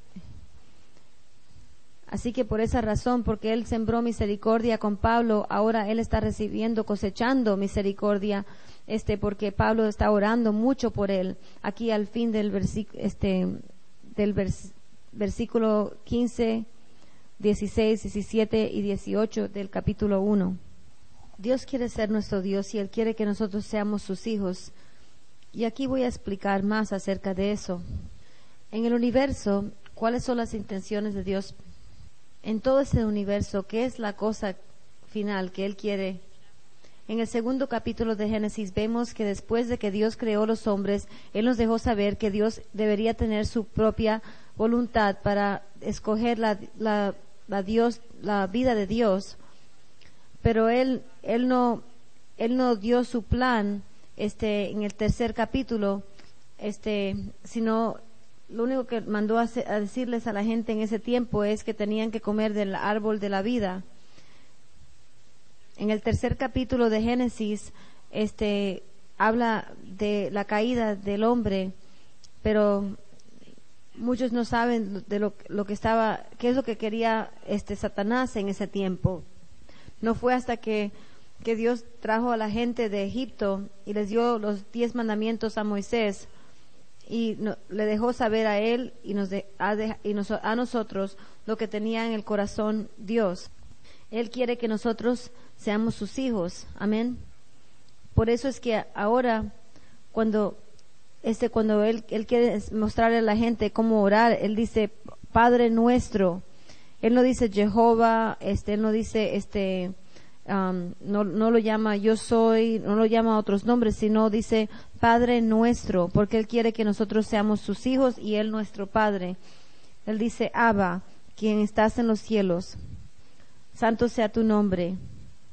así que por esa razón, porque él sembró misericordia con Pablo, ahora él está recibiendo, cosechando misericordia, este, porque Pablo está orando mucho por él. Aquí al fin del versículo, este, del vers- versículo quince, dieciséis, diecisiete y dieciocho del capítulo uno. Dios quiere ser nuestro Dios y Él quiere que nosotros seamos sus hijos. Y aquí voy a explicar más acerca de eso. En el universo, ¿cuáles son las intenciones de Dios? En todo ese universo, ¿qué es la cosa final que Él quiere? En el segundo capítulo de Génesis vemos que después de que Dios creó los hombres, Él nos dejó saber que Dios debería tener su propia voluntad para escoger la, la La, Dios, la vida de Dios, pero él, él no, él no dio su plan, este, en el tercer capítulo, este, sino lo único que mandó a, a decirles a la gente en ese tiempo es que tenían que comer del árbol de la vida. En el tercer capítulo de Génesis, este, habla de la caída del hombre, pero muchos no saben de lo, lo que estaba, qué es lo que quería este Satanás en ese tiempo. No fue hasta que, que Dios trajo a la gente de Egipto y les dio los diez mandamientos a Moisés y no, le dejó saber a él y, nos de, a, de, y nos, a nosotros lo que tenía en el corazón Dios. Él quiere que nosotros seamos sus hijos. Amén. Por eso es que ahora cuando Este, cuando él, él quiere mostrarle a la gente cómo orar, él dice Padre nuestro. Él no dice Jehová, este, él no dice, este, um, no, no lo llama yo soy, no lo llama a otros nombres, sino dice Padre nuestro, porque él quiere que nosotros seamos sus hijos y él nuestro Padre. Él dice Abba, quien estás en los cielos, santo sea tu nombre.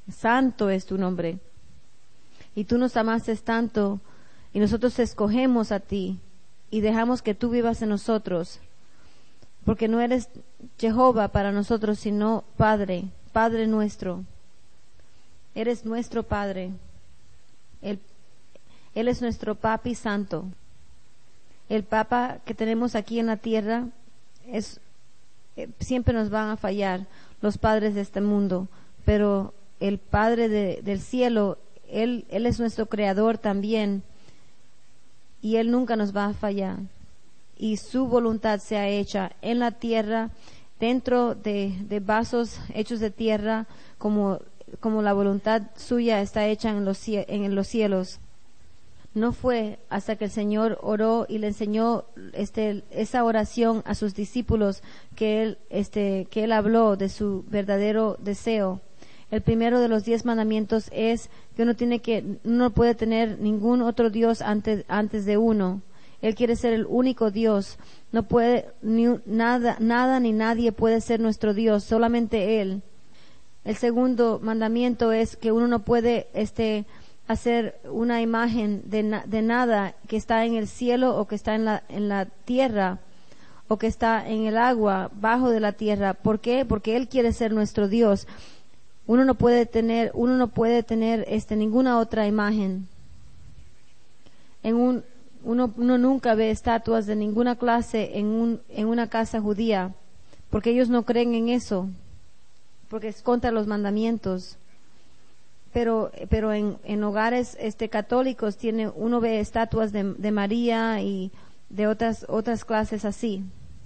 Santo es tu nombre. Y tú nos amaste tanto, y nosotros te escogemos a ti, y dejamos que tú vivas en nosotros, porque no eres Jehová para nosotros, sino Padre, Padre nuestro. Eres nuestro Padre. Él, Él es nuestro Papi Santo. El Papa que tenemos aquí en la tierra es eh, siempre nos van a fallar los padres de este mundo, pero el Padre de, del cielo, él, él es nuestro Creador también, y Él nunca nos va a fallar. Y su voluntad sea hecha en la tierra, dentro de, de vasos hechos de tierra, como, como la voluntad suya está hecha en los, en los cielos. No fue hasta que el Señor oró y le enseñó este, esa oración a sus discípulos que él, este, que él habló de su verdadero deseo. El primero de los diez mandamientos es que uno tiene que, no puede tener ningún otro Dios antes, antes de uno. Él quiere ser el único Dios. No puede, ni, nada, nada ni nadie puede ser nuestro Dios, solamente Él. El segundo mandamiento es que uno no puede, este, hacer una imagen de, na, de nada que está en el cielo o que está en la, en la tierra o que está en el agua, bajo de la tierra. ¿Por qué? Porque Él quiere ser nuestro Dios. Uno no puede tener, uno no puede tener este, ninguna otra imagen. En un, uno, uno nunca ve estatuas de ninguna clase en, un, en una casa judía, porque ellos no creen en eso, porque es contra los mandamientos. Pero, pero en, en hogares este, católicos tiene, uno ve estatuas de, de María y de otras, otras clases así.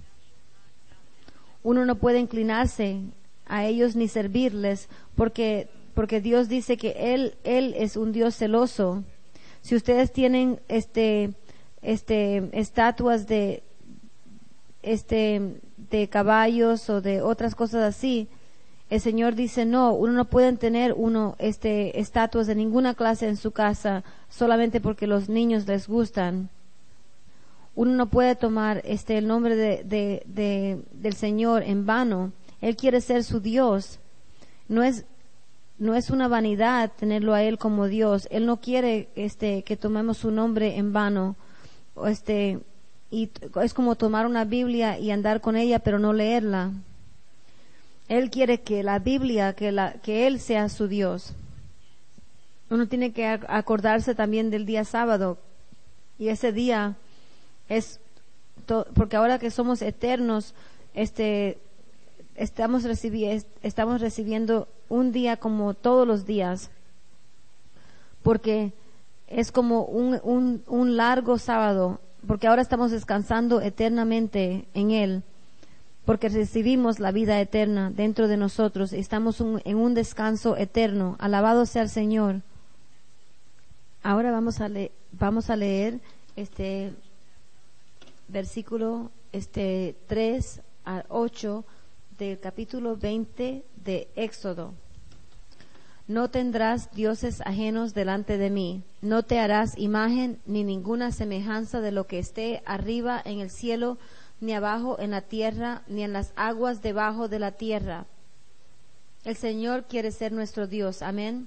Uno no puede inclinarse a ellos ni servirles, porque, porque Dios dice que Él, Él es un Dios celoso. Si ustedes tienen este, este, estatuas de, este, de caballos o de otras cosas así, el Señor dice no, uno no puede tener uno, este, estatuas de ninguna clase en su casa solamente porque los niños les gustan. Uno no puede tomar este, el nombre de, de, de, del Señor en vano. Él quiere ser su Dios. No es, no es una vanidad tenerlo a Él como Dios. Él no quiere este, que tomemos su nombre en vano. Este, y es como tomar una Biblia y andar con ella pero no leerla. Él quiere que la Biblia, que, la, que Él sea su Dios. Uno tiene que acordarse también del día sábado. Y ese día es, to, porque ahora que somos eternos, este, estamos, recibi estamos recibiendo un día como todos los días. Porque es como un, un, un largo sábado. Porque ahora estamos descansando eternamente en Él. Porque recibimos la vida eterna dentro de nosotros. Estamos un, en un descanso eterno. Alabado sea el Señor. Ahora vamos a, le vamos a leer este versículo este, tres a ocho del capítulo veinte de Éxodo. No tendrás dioses ajenos delante de mí. No te harás imagen ni ninguna semejanza de lo que esté arriba en el cielo, ni abajo en la tierra, ni en las aguas debajo de la tierra. El Señor quiere ser nuestro Dios. Amén.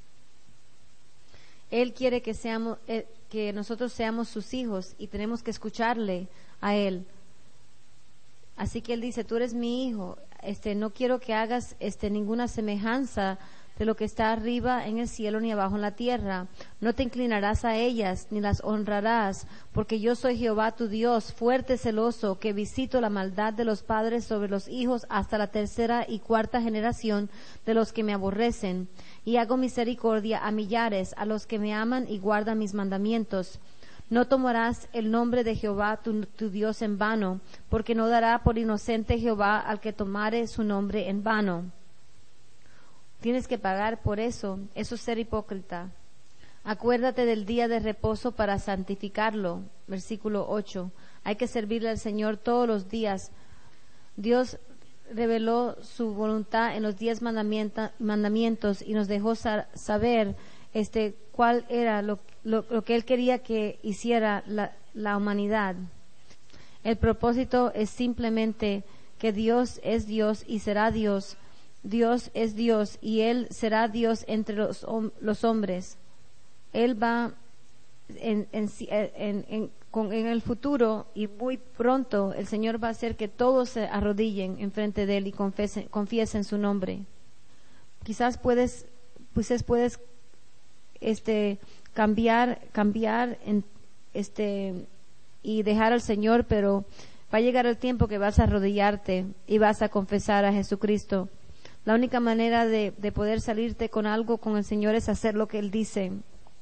Él quiere que seamos, eh, que nosotros seamos sus hijos y tenemos que escucharle a Él. Así que Él dice, tú eres mi hijo, este, no quiero que hagas este, ninguna semejanza de lo que está arriba en el cielo ni abajo en la tierra. No te inclinarás a ellas ni las honrarás, porque yo soy Jehová tu Dios, fuerte, celoso, que visito la maldad de los padres sobre los hijos hasta la tercera y cuarta generación de los que me aborrecen, y hago misericordia a millares, a los que me aman y guardan mis mandamientos. No tomarás el nombre de Jehová tu, tu Dios en vano, porque no dará por inocente Jehová al que tomare su nombre en vano. Tienes que pagar por eso. Eso es ser hipócrita. Acuérdate del día de reposo para santificarlo. Versículo ocho. Hay que servirle al Señor todos los días. Dios reveló su voluntad en los diez mandamientos y nos dejó sa saber este, cuál era lo, lo, lo que Él quería que hiciera la, la humanidad. El propósito es simplemente que Dios es Dios y será Dios, Dios es Dios y Él será Dios entre los, los hombres. Él va en, en, en, en, con, en el futuro y muy pronto el Señor va a hacer que todos se arrodillen enfrente de Él y confiesen, confiesen su nombre. Quizás puedes, pues puedes este, cambiar, cambiar en, este, y dejar al Señor, pero va a llegar el tiempo que vas a arrodillarte y vas a confesar a Jesucristo. La única manera de, de poder salirte con algo con el Señor es hacer lo que Él dice.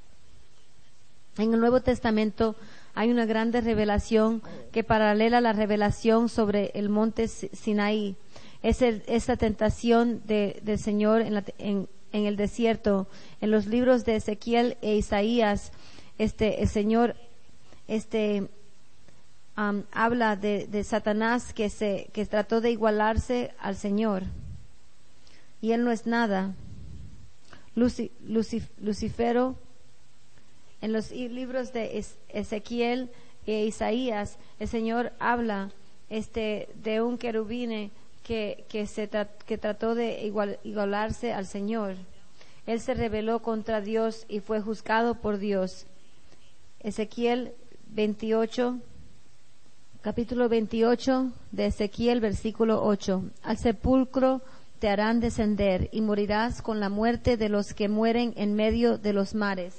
En el Nuevo Testamento hay una grande revelación que paralela a la revelación sobre el monte Sinaí. Es el, esa tentación de, del Señor en, la, en, en el desierto. En los libros de Ezequiel e Isaías, este, el Señor este, um, habla de, de Satanás que, se, que trató de igualarse al Señor. Y Él no es nada. Luci, Lucif, Lucifero, en los libros de Ezequiel e Isaías, el Señor habla este, de un querubín que, que, se tra, que trató de igual, igualarse al Señor. Él se rebeló contra Dios y fue juzgado por Dios. Ezequiel veintiocho, capítulo veintiocho de Ezequiel, versículo ocho. Al sepulcro te harán descender y morirás con la muerte de los que mueren en medio de los mares.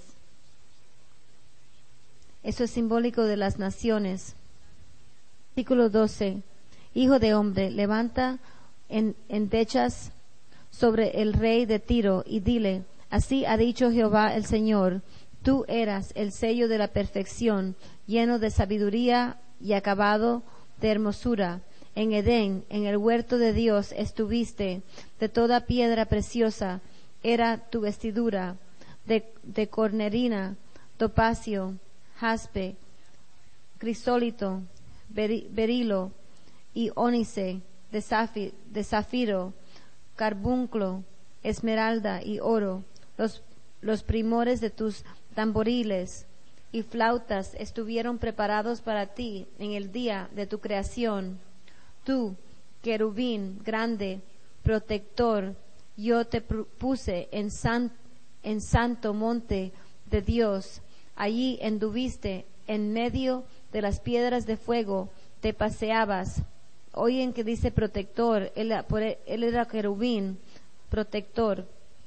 Eso es simbólico de las naciones. Versículo doce. Hijo de hombre, levanta en, endechas sobre el rey de Tiro y dile, así ha dicho Jehová el Señor, tú eras el sello de la perfección, lleno de sabiduría y acabado de hermosura. En Edén, en el huerto de Dios, estuviste, de toda piedra preciosa era tu vestidura, de, de cornerina, topacio, jaspe, crisólito, berilo y ónice, de, zafi, de zafiro, carbunclo, esmeralda y oro. Los, los primores de tus tamboriles y flautas estuvieron preparados para ti en el día de tu creación. Tú, querubín grande, protector, yo te puse en, san, en santo monte de Dios. Allí anduviste en medio de las piedras de fuego, te paseabas. Oyen que dice protector, él, él era querubín, protector.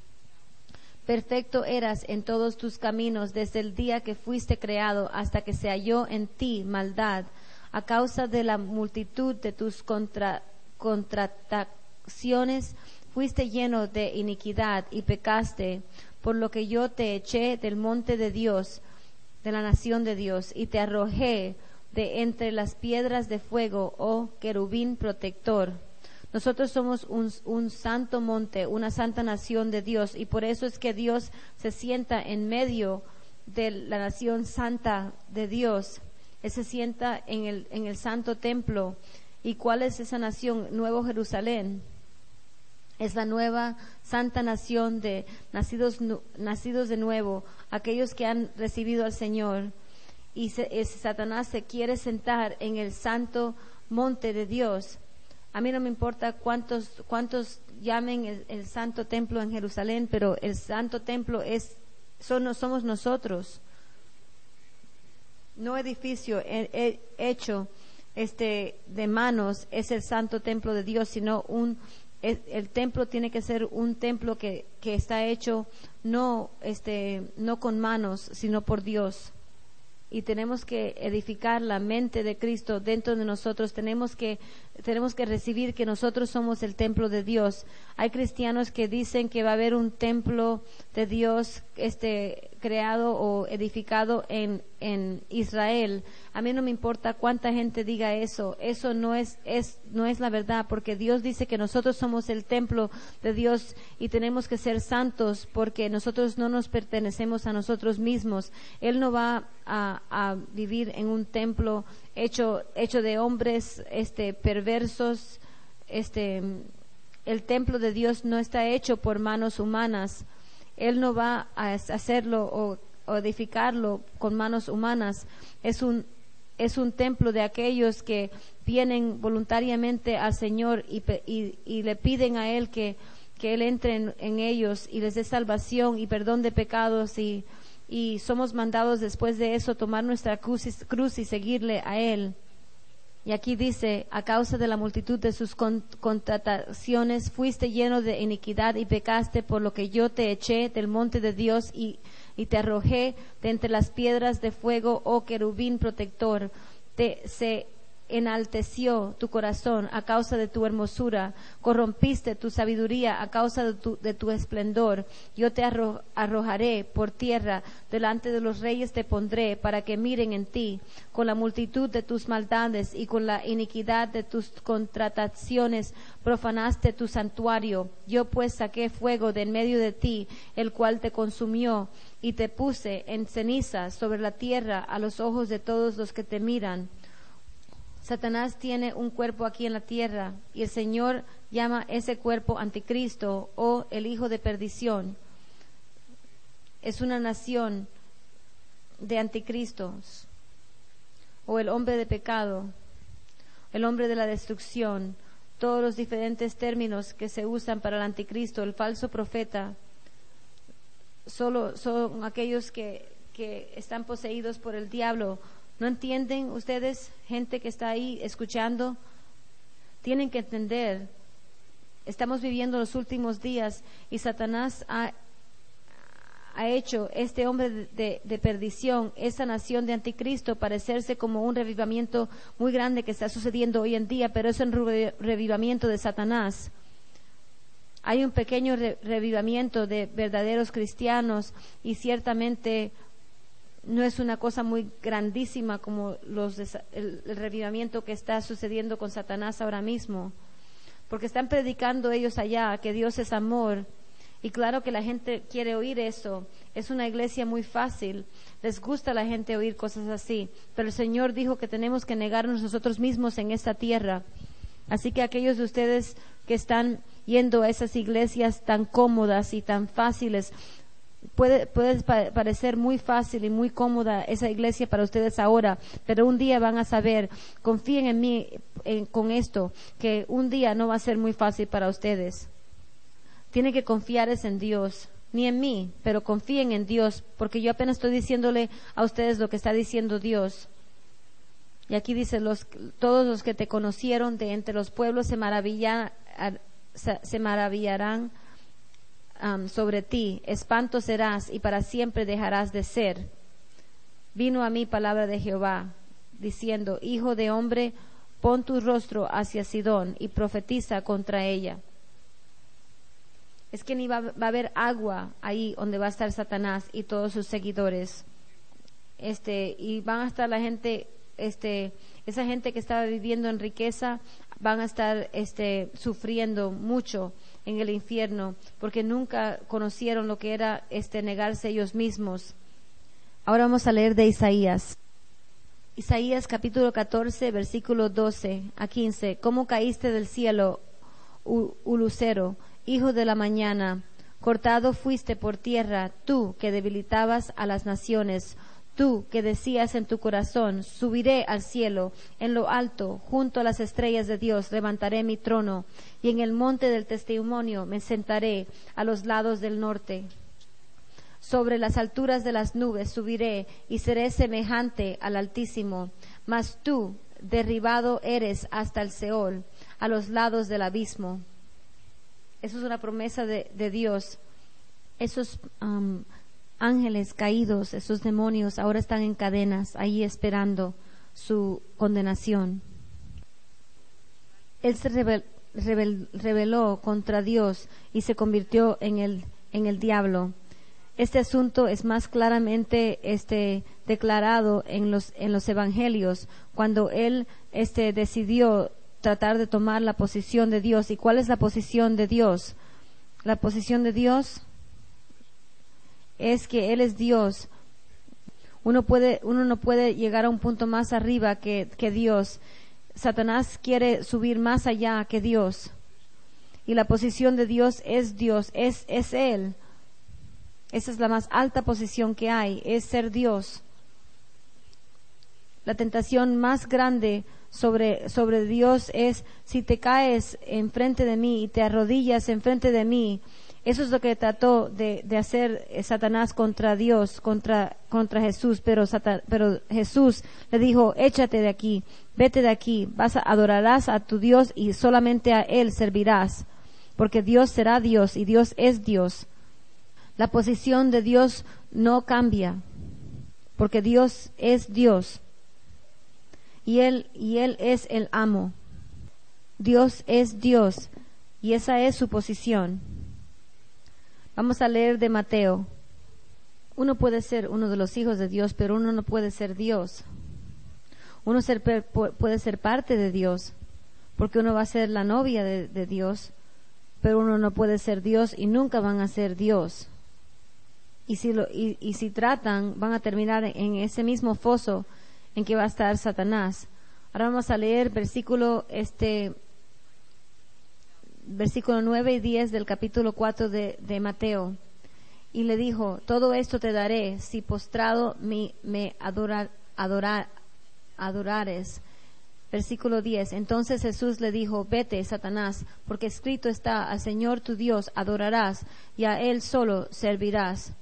Perfecto eras en todos tus caminos desde el día que fuiste creado hasta que se halló en ti maldad. A causa de la multitud de tus contra, contrataciones fuiste lleno de iniquidad y pecaste, por lo que yo te eché del monte de Dios, de la nación de Dios, y te arrojé de entre las piedras de fuego, oh querubín protector. Nosotros somos un, un santo monte, una santa nación de Dios, y por eso es que Dios se sienta en medio de la nación santa de Dios. Él se sienta en el, en el santo templo. ¿Y cuál es esa nación? Nuevo Jerusalén. Es la nueva santa nación de nacidos, nacidos de nuevo, aquellos que han recibido al Señor. Y se, ese Satanás se quiere sentar en el santo monte de Dios. A mí no me importa cuántos, cuántos llamen el, el santo templo en Jerusalén, pero el santo templo es, son, somos nosotros. No edificio he, he hecho este de manos es el santo templo de Dios, sino un el, el templo tiene que ser un templo que, que está hecho no este no con manos, sino por Dios. Y tenemos que edificar la mente de Cristo dentro de nosotros. Tenemos que tenemos que recibir que nosotros somos el templo de Dios. Hay cristianos que dicen que va a haber un templo de Dios este creado o edificado en en Israel. A mí no me importa cuánta gente diga eso. Eso no es es no es la verdad, porque Dios dice que nosotros somos el templo de Dios y tenemos que ser santos, porque nosotros no nos pertenecemos a nosotros mismos. Él no va a, a vivir en un templo hecho hecho de hombres este perversos. Este el templo de Dios no está hecho por manos humanas. Él no va a hacerlo o, o edificarlo con manos humanas. Es un es un templo de aquellos que vienen voluntariamente al Señor y, y, y le piden a Él que que Él entre en, en ellos y les dé salvación y perdón de pecados, y, y somos mandados después de eso tomar nuestra cruz y, cruz y seguirle a Él. Y aquí dice, a causa de la multitud de sus con, contrataciones fuiste lleno de iniquidad y pecaste, por lo que yo te eché del monte de Dios y, y te arrojé de entre las piedras de fuego, oh querubín protector. Te se enalteció tu corazón a causa de tu hermosura, corrompiste tu sabiduría a causa de tu, de tu esplendor. Yo te arro, arrojaré por tierra, delante de los reyes te pondré, para que miren en ti. Con la multitud de tus maldades y con la iniquidad de tus contrataciones profanaste tu santuario. Yo pues saqué fuego de en medio de ti, el cual te consumió, y te puse en ceniza sobre la tierra a los ojos de todos los que te miran. Satanás tiene un cuerpo aquí en la tierra, y el Señor llama ese cuerpo Anticristo, o el hijo de perdición. Es una nación de anticristos, o el hombre de pecado, el hombre de la destrucción. Todos los diferentes términos que se usan para el anticristo, el falso profeta, solo son aquellos que, que están poseídos por el diablo. ¿No entienden ustedes, gente que está ahí escuchando? Tienen que entender. Estamos viviendo los últimos días y Satanás ha, ha hecho este hombre de, de, de perdición, esa nación de anticristo, parecerse como un revivamiento muy grande que está sucediendo hoy en día, pero es un revivamiento de Satanás. Hay un pequeño re, revivamiento de verdaderos cristianos, y ciertamente no es una cosa muy grandísima como los de, el, el revivamiento que está sucediendo con Satanás ahora mismo, porque están predicando ellos allá que Dios es amor, y claro que la gente quiere oír eso. Es una iglesia muy fácil, les gusta a la gente oír cosas así, pero el Señor dijo que tenemos que negarnos nosotros mismos en esta tierra. Así que aquellos de ustedes que están yendo a esas iglesias tan cómodas y tan fáciles, Puede, puede parecer muy fácil y muy cómoda esa iglesia para ustedes ahora, pero un día van a saber, confíen en mí en, con esto, que un día no va a ser muy fácil para ustedes. Tienen que confiar es en Dios, ni en mí, pero confíen en Dios, porque yo apenas estoy diciéndole a ustedes lo que está diciendo Dios. Y aquí dice, los, todos los que te conocieron de entre los pueblos se, maravilla, se maravillarán Um, sobre ti, espanto serás y para siempre dejarás de ser. Vino a mí palabra de Jehová, diciendo, hijo de hombre, pon tu rostro hacia Sidón y profetiza contra ella. Es que ni va, va a haber agua ahí donde va a estar Satanás y todos sus seguidores. Este, y van a estar la gente, este, esa gente que estaba viviendo en riqueza, van a estar este, sufriendo mucho en el infierno, porque nunca conocieron lo que era este negarse ellos mismos. Ahora vamos a leer de Isaías. Isaías capítulo catorce, versículo doce a quince. ¿Cómo caíste del cielo, uh, lucero, hijo de la mañana? Cortado fuiste por tierra, tú que debilitabas a las naciones. Tú que decías en tu corazón, subiré al cielo, en lo alto, junto a las estrellas de Dios, levantaré mi trono, y en el monte del testimonio me sentaré a los lados del norte. Sobre las alturas de las nubes subiré, y seré semejante al Altísimo. Mas tú, derribado eres hasta el Seol, a los lados del abismo. Eso es una promesa de, de Dios. Esos um, ángeles caídos, esos demonios, ahora están en cadenas, ahí esperando su condenación. Él se rebel, rebel, rebeló contra Dios y se convirtió en el, en el diablo. Este asunto es más claramente este, declarado en los, en los evangelios, cuando él este, decidió tratar de tomar la posición de Dios. ¿Y cuál es la posición de Dios? La posición de Dios es que Él es Dios. Uno puede, uno no puede llegar a un punto más arriba que, que Dios. Satanás quiere subir más allá que Dios. Y la posición de Dios es Dios, es, es Él. Esa es la más alta posición que hay, es ser Dios. La tentación más grande sobre, sobre Dios es, si te caes enfrente de mí y te arrodillas enfrente de mí. Eso es lo que trató de, de hacer Satanás contra Dios, contra, contra Jesús, pero, Satan, pero Jesús le dijo, échate de aquí, vete de aquí, vas a, adorarás a tu Dios y solamente a Él servirás, porque Dios será Dios y Dios es Dios. La posición de Dios no cambia, porque Dios es Dios y Él, y Él es el amo. Dios es Dios y esa es su posición. Vamos a leer de Mateo. Uno puede ser uno de los hijos de Dios, pero uno no puede ser Dios. Uno ser, puede ser parte de Dios, porque uno va a ser la novia de, de Dios, pero uno no puede ser Dios y nunca van a ser Dios. Y si, lo, y, y si tratan, van a terminar en ese mismo foso en que va a estar Satanás. Ahora vamos a leer versículo este versículo nueve y diez del capítulo cuatro de, de Mateo. Y le dijo, todo esto te daré si postrado me, me adorar, adorar, adorares. Versículo diez. Entonces Jesús le dijo, vete, Satanás, porque escrito está, al Señor tu Dios adorarás y a Él solo servirás.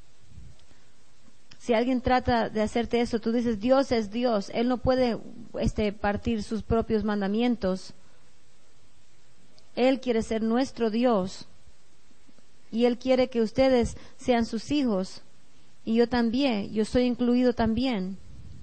Si alguien trata de hacerte eso, tú dices, Dios es Dios, Él no puede este, partir sus propios mandamientos. Él quiere ser nuestro Dios y Él quiere que ustedes sean sus hijos y yo también, yo soy incluido también.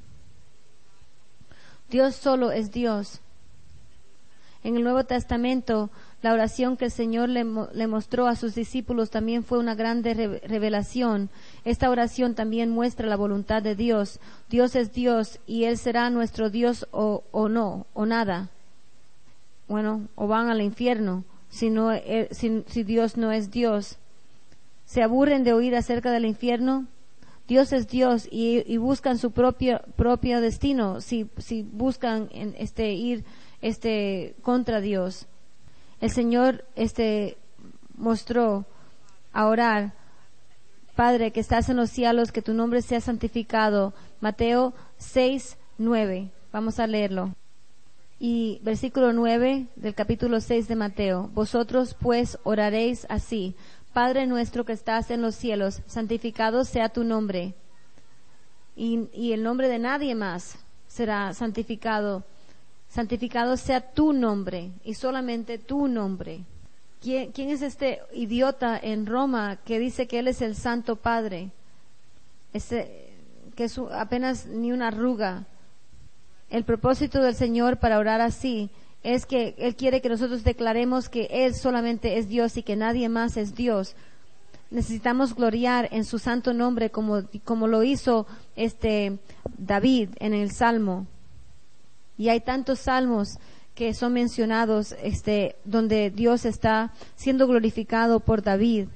Dios solo es Dios. En el Nuevo Testamento, la oración que el Señor le, le mostró a sus discípulos también fue una grande re- revelación. Esta oración también muestra la voluntad de Dios. Dios es Dios y Él será nuestro Dios o, o no, o nada. Bueno, o van al infierno si, no, eh, si, si Dios no es Dios. ¿Se aburren de oír acerca del infierno? Dios es Dios y, y buscan su propio, propio destino si, si buscan en, este, ir este, contra Dios. El Señor este, mostró a orar, Padre que estás en los cielos, que tu nombre sea santificado. Mateo seis, nueve. Vamos a leerlo. Y versículo nueve del capítulo seis de Mateo. Vosotros pues oraréis así: Padre nuestro que estás en los cielos, santificado sea tu nombre. Y, y el nombre de nadie más será santificado. Santificado sea tu nombre y solamente tu nombre. ¿Quién, quién es este idiota en Roma que dice que Él es el Santo Padre? Este, que es apenas ni una arruga. El propósito del Señor para orar así es que Él quiere que nosotros declaremos que Él solamente es Dios y que nadie más es Dios. Necesitamos gloriar en su santo nombre como, como lo hizo este David en el Salmo. Y hay tantos salmos que son mencionados este, donde Dios está siendo glorificado por David.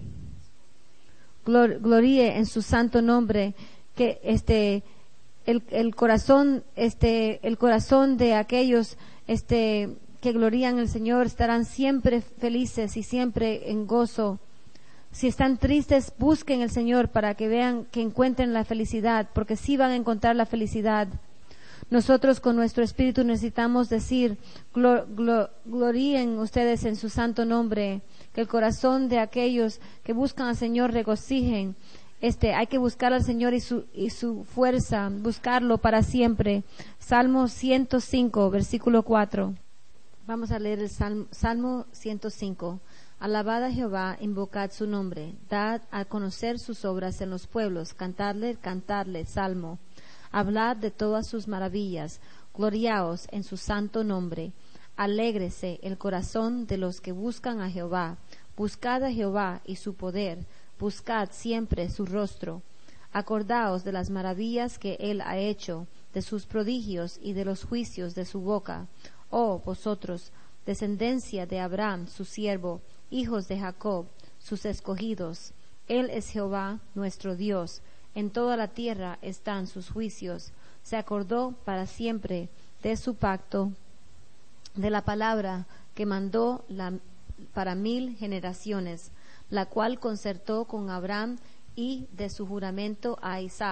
Glor, gloríe en su santo nombre, que este el, el corazón este el corazón de aquellos este que glorían al Señor estarán siempre felices y siempre en gozo. Si están tristes, busquen el Señor para que vean que encuentren la felicidad, porque sí van a encontrar la felicidad. Nosotros con nuestro espíritu necesitamos decir, glor, glor, gloríen ustedes en su santo nombre, que el corazón de aquellos que buscan al Señor regocijen. Este, hay que buscar al Señor y su, y su fuerza, buscarlo para siempre. Salmo ciento cinco, versículo cuatro. Vamos a leer el Salmo, Salmo ciento cinco. Alabad a Jehová, invocad su nombre, dad a conocer sus obras en los pueblos, cantadle, cantadle, salmo. Hablad de todas sus maravillas, gloriaos en su santo nombre. Alégrese el corazón de los que buscan a Jehová. Buscad a Jehová y su poder, buscad siempre su rostro. Acordaos de las maravillas que él ha hecho, de sus prodigios y de los juicios de su boca. Oh vosotros, descendencia de Abraham, su siervo, hijos de Jacob, sus escogidos. Él es Jehová, nuestro Dios. En toda la tierra están sus juicios. Se acordó para siempre de su pacto, de la palabra que mandó la, para mil generaciones, la cual concertó con Abraham, y de su juramento a Isaac,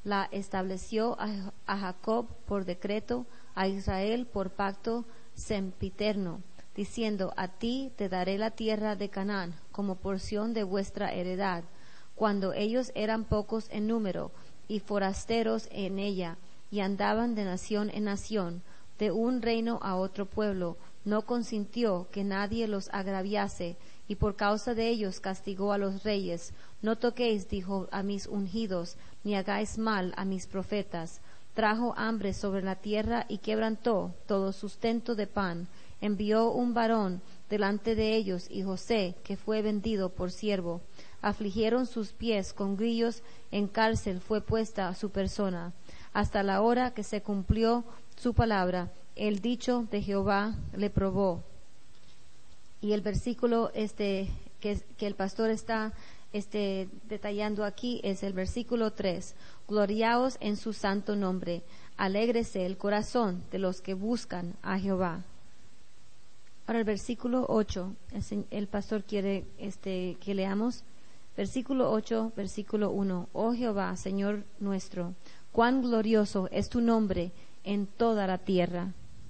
La estableció a, a Jacob por decreto, a Israel por pacto sempiterno, diciendo: a ti te daré la tierra de Canaán como porción de vuestra heredad, cuando ellos eran pocos en número y forasteros en ella, y andaban de nación en nación, de un reino a otro pueblo. No consintió que nadie los agraviase, y por causa de ellos castigó a los reyes. No toquéis, dijo, a mis ungidos, ni hagáis mal a mis profetas. Trajo hambre sobre la tierra y quebrantó todo sustento de pan. Envió un varón delante de ellos, y José, que fue vendido por siervo. Afligieron sus pies con grillos, en cárcel fue puesta su persona, hasta la hora que se cumplió su palabra. El dicho de Jehová le probó. Y el versículo este que, que el pastor está este, detallando aquí es el versículo tres. Gloriaos en su santo nombre, alégrese el corazón de los que buscan a Jehová. Ahora el versículo ocho, el, el pastor quiere este, que leamos. Versículo ocho, versículo uno. Oh Jehová, Señor nuestro, cuán glorioso es tu nombre en toda la tierra.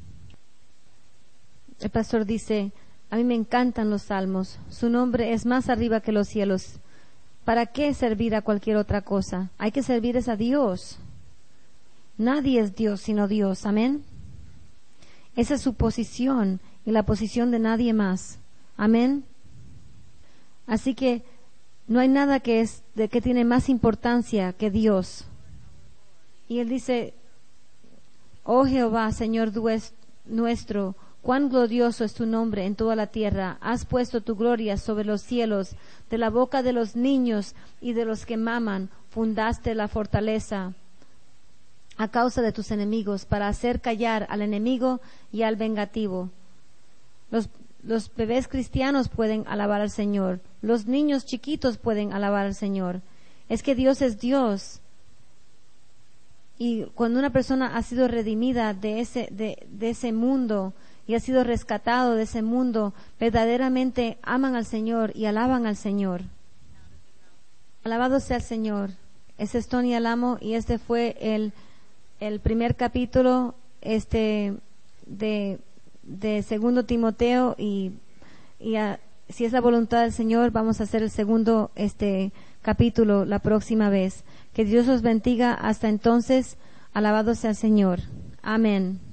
El pastor dice: a mí me encantan los salmos, su nombre es más arriba que los cielos. ¿Para qué servir a cualquier otra cosa? Hay que servir es a Dios. Nadie es Dios sino Dios, amén. Esa es su posición y la posición de nadie más, amén. Así que no hay nada que es de que tiene más importancia que Dios. Y él dice: oh Jehová, Señor nuestro, cuán glorioso es tu nombre en toda la tierra. Has puesto tu gloria sobre los cielos. De la boca de los niños y de los que maman fundaste la fortaleza a causa de tus enemigos, para hacer callar al enemigo y al vengativo. Los, los bebés cristianos pueden alabar al Señor. Los niños chiquitos pueden alabar al Señor. Es que Dios es Dios. Y cuando una persona ha sido redimida de ese, de, de ese mundo y ha sido rescatado de ese mundo, verdaderamente aman al Señor y alaban al Señor. Alabado sea el Señor. Ese es Tony Alamo, y este fue el, el primer capítulo este de, de segundo Timoteo, y, y a, si es la voluntad del Señor, vamos a hacer el segundo este capítulo la próxima vez. Que Dios os bendiga hasta entonces. Alabado sea el Señor. Amén.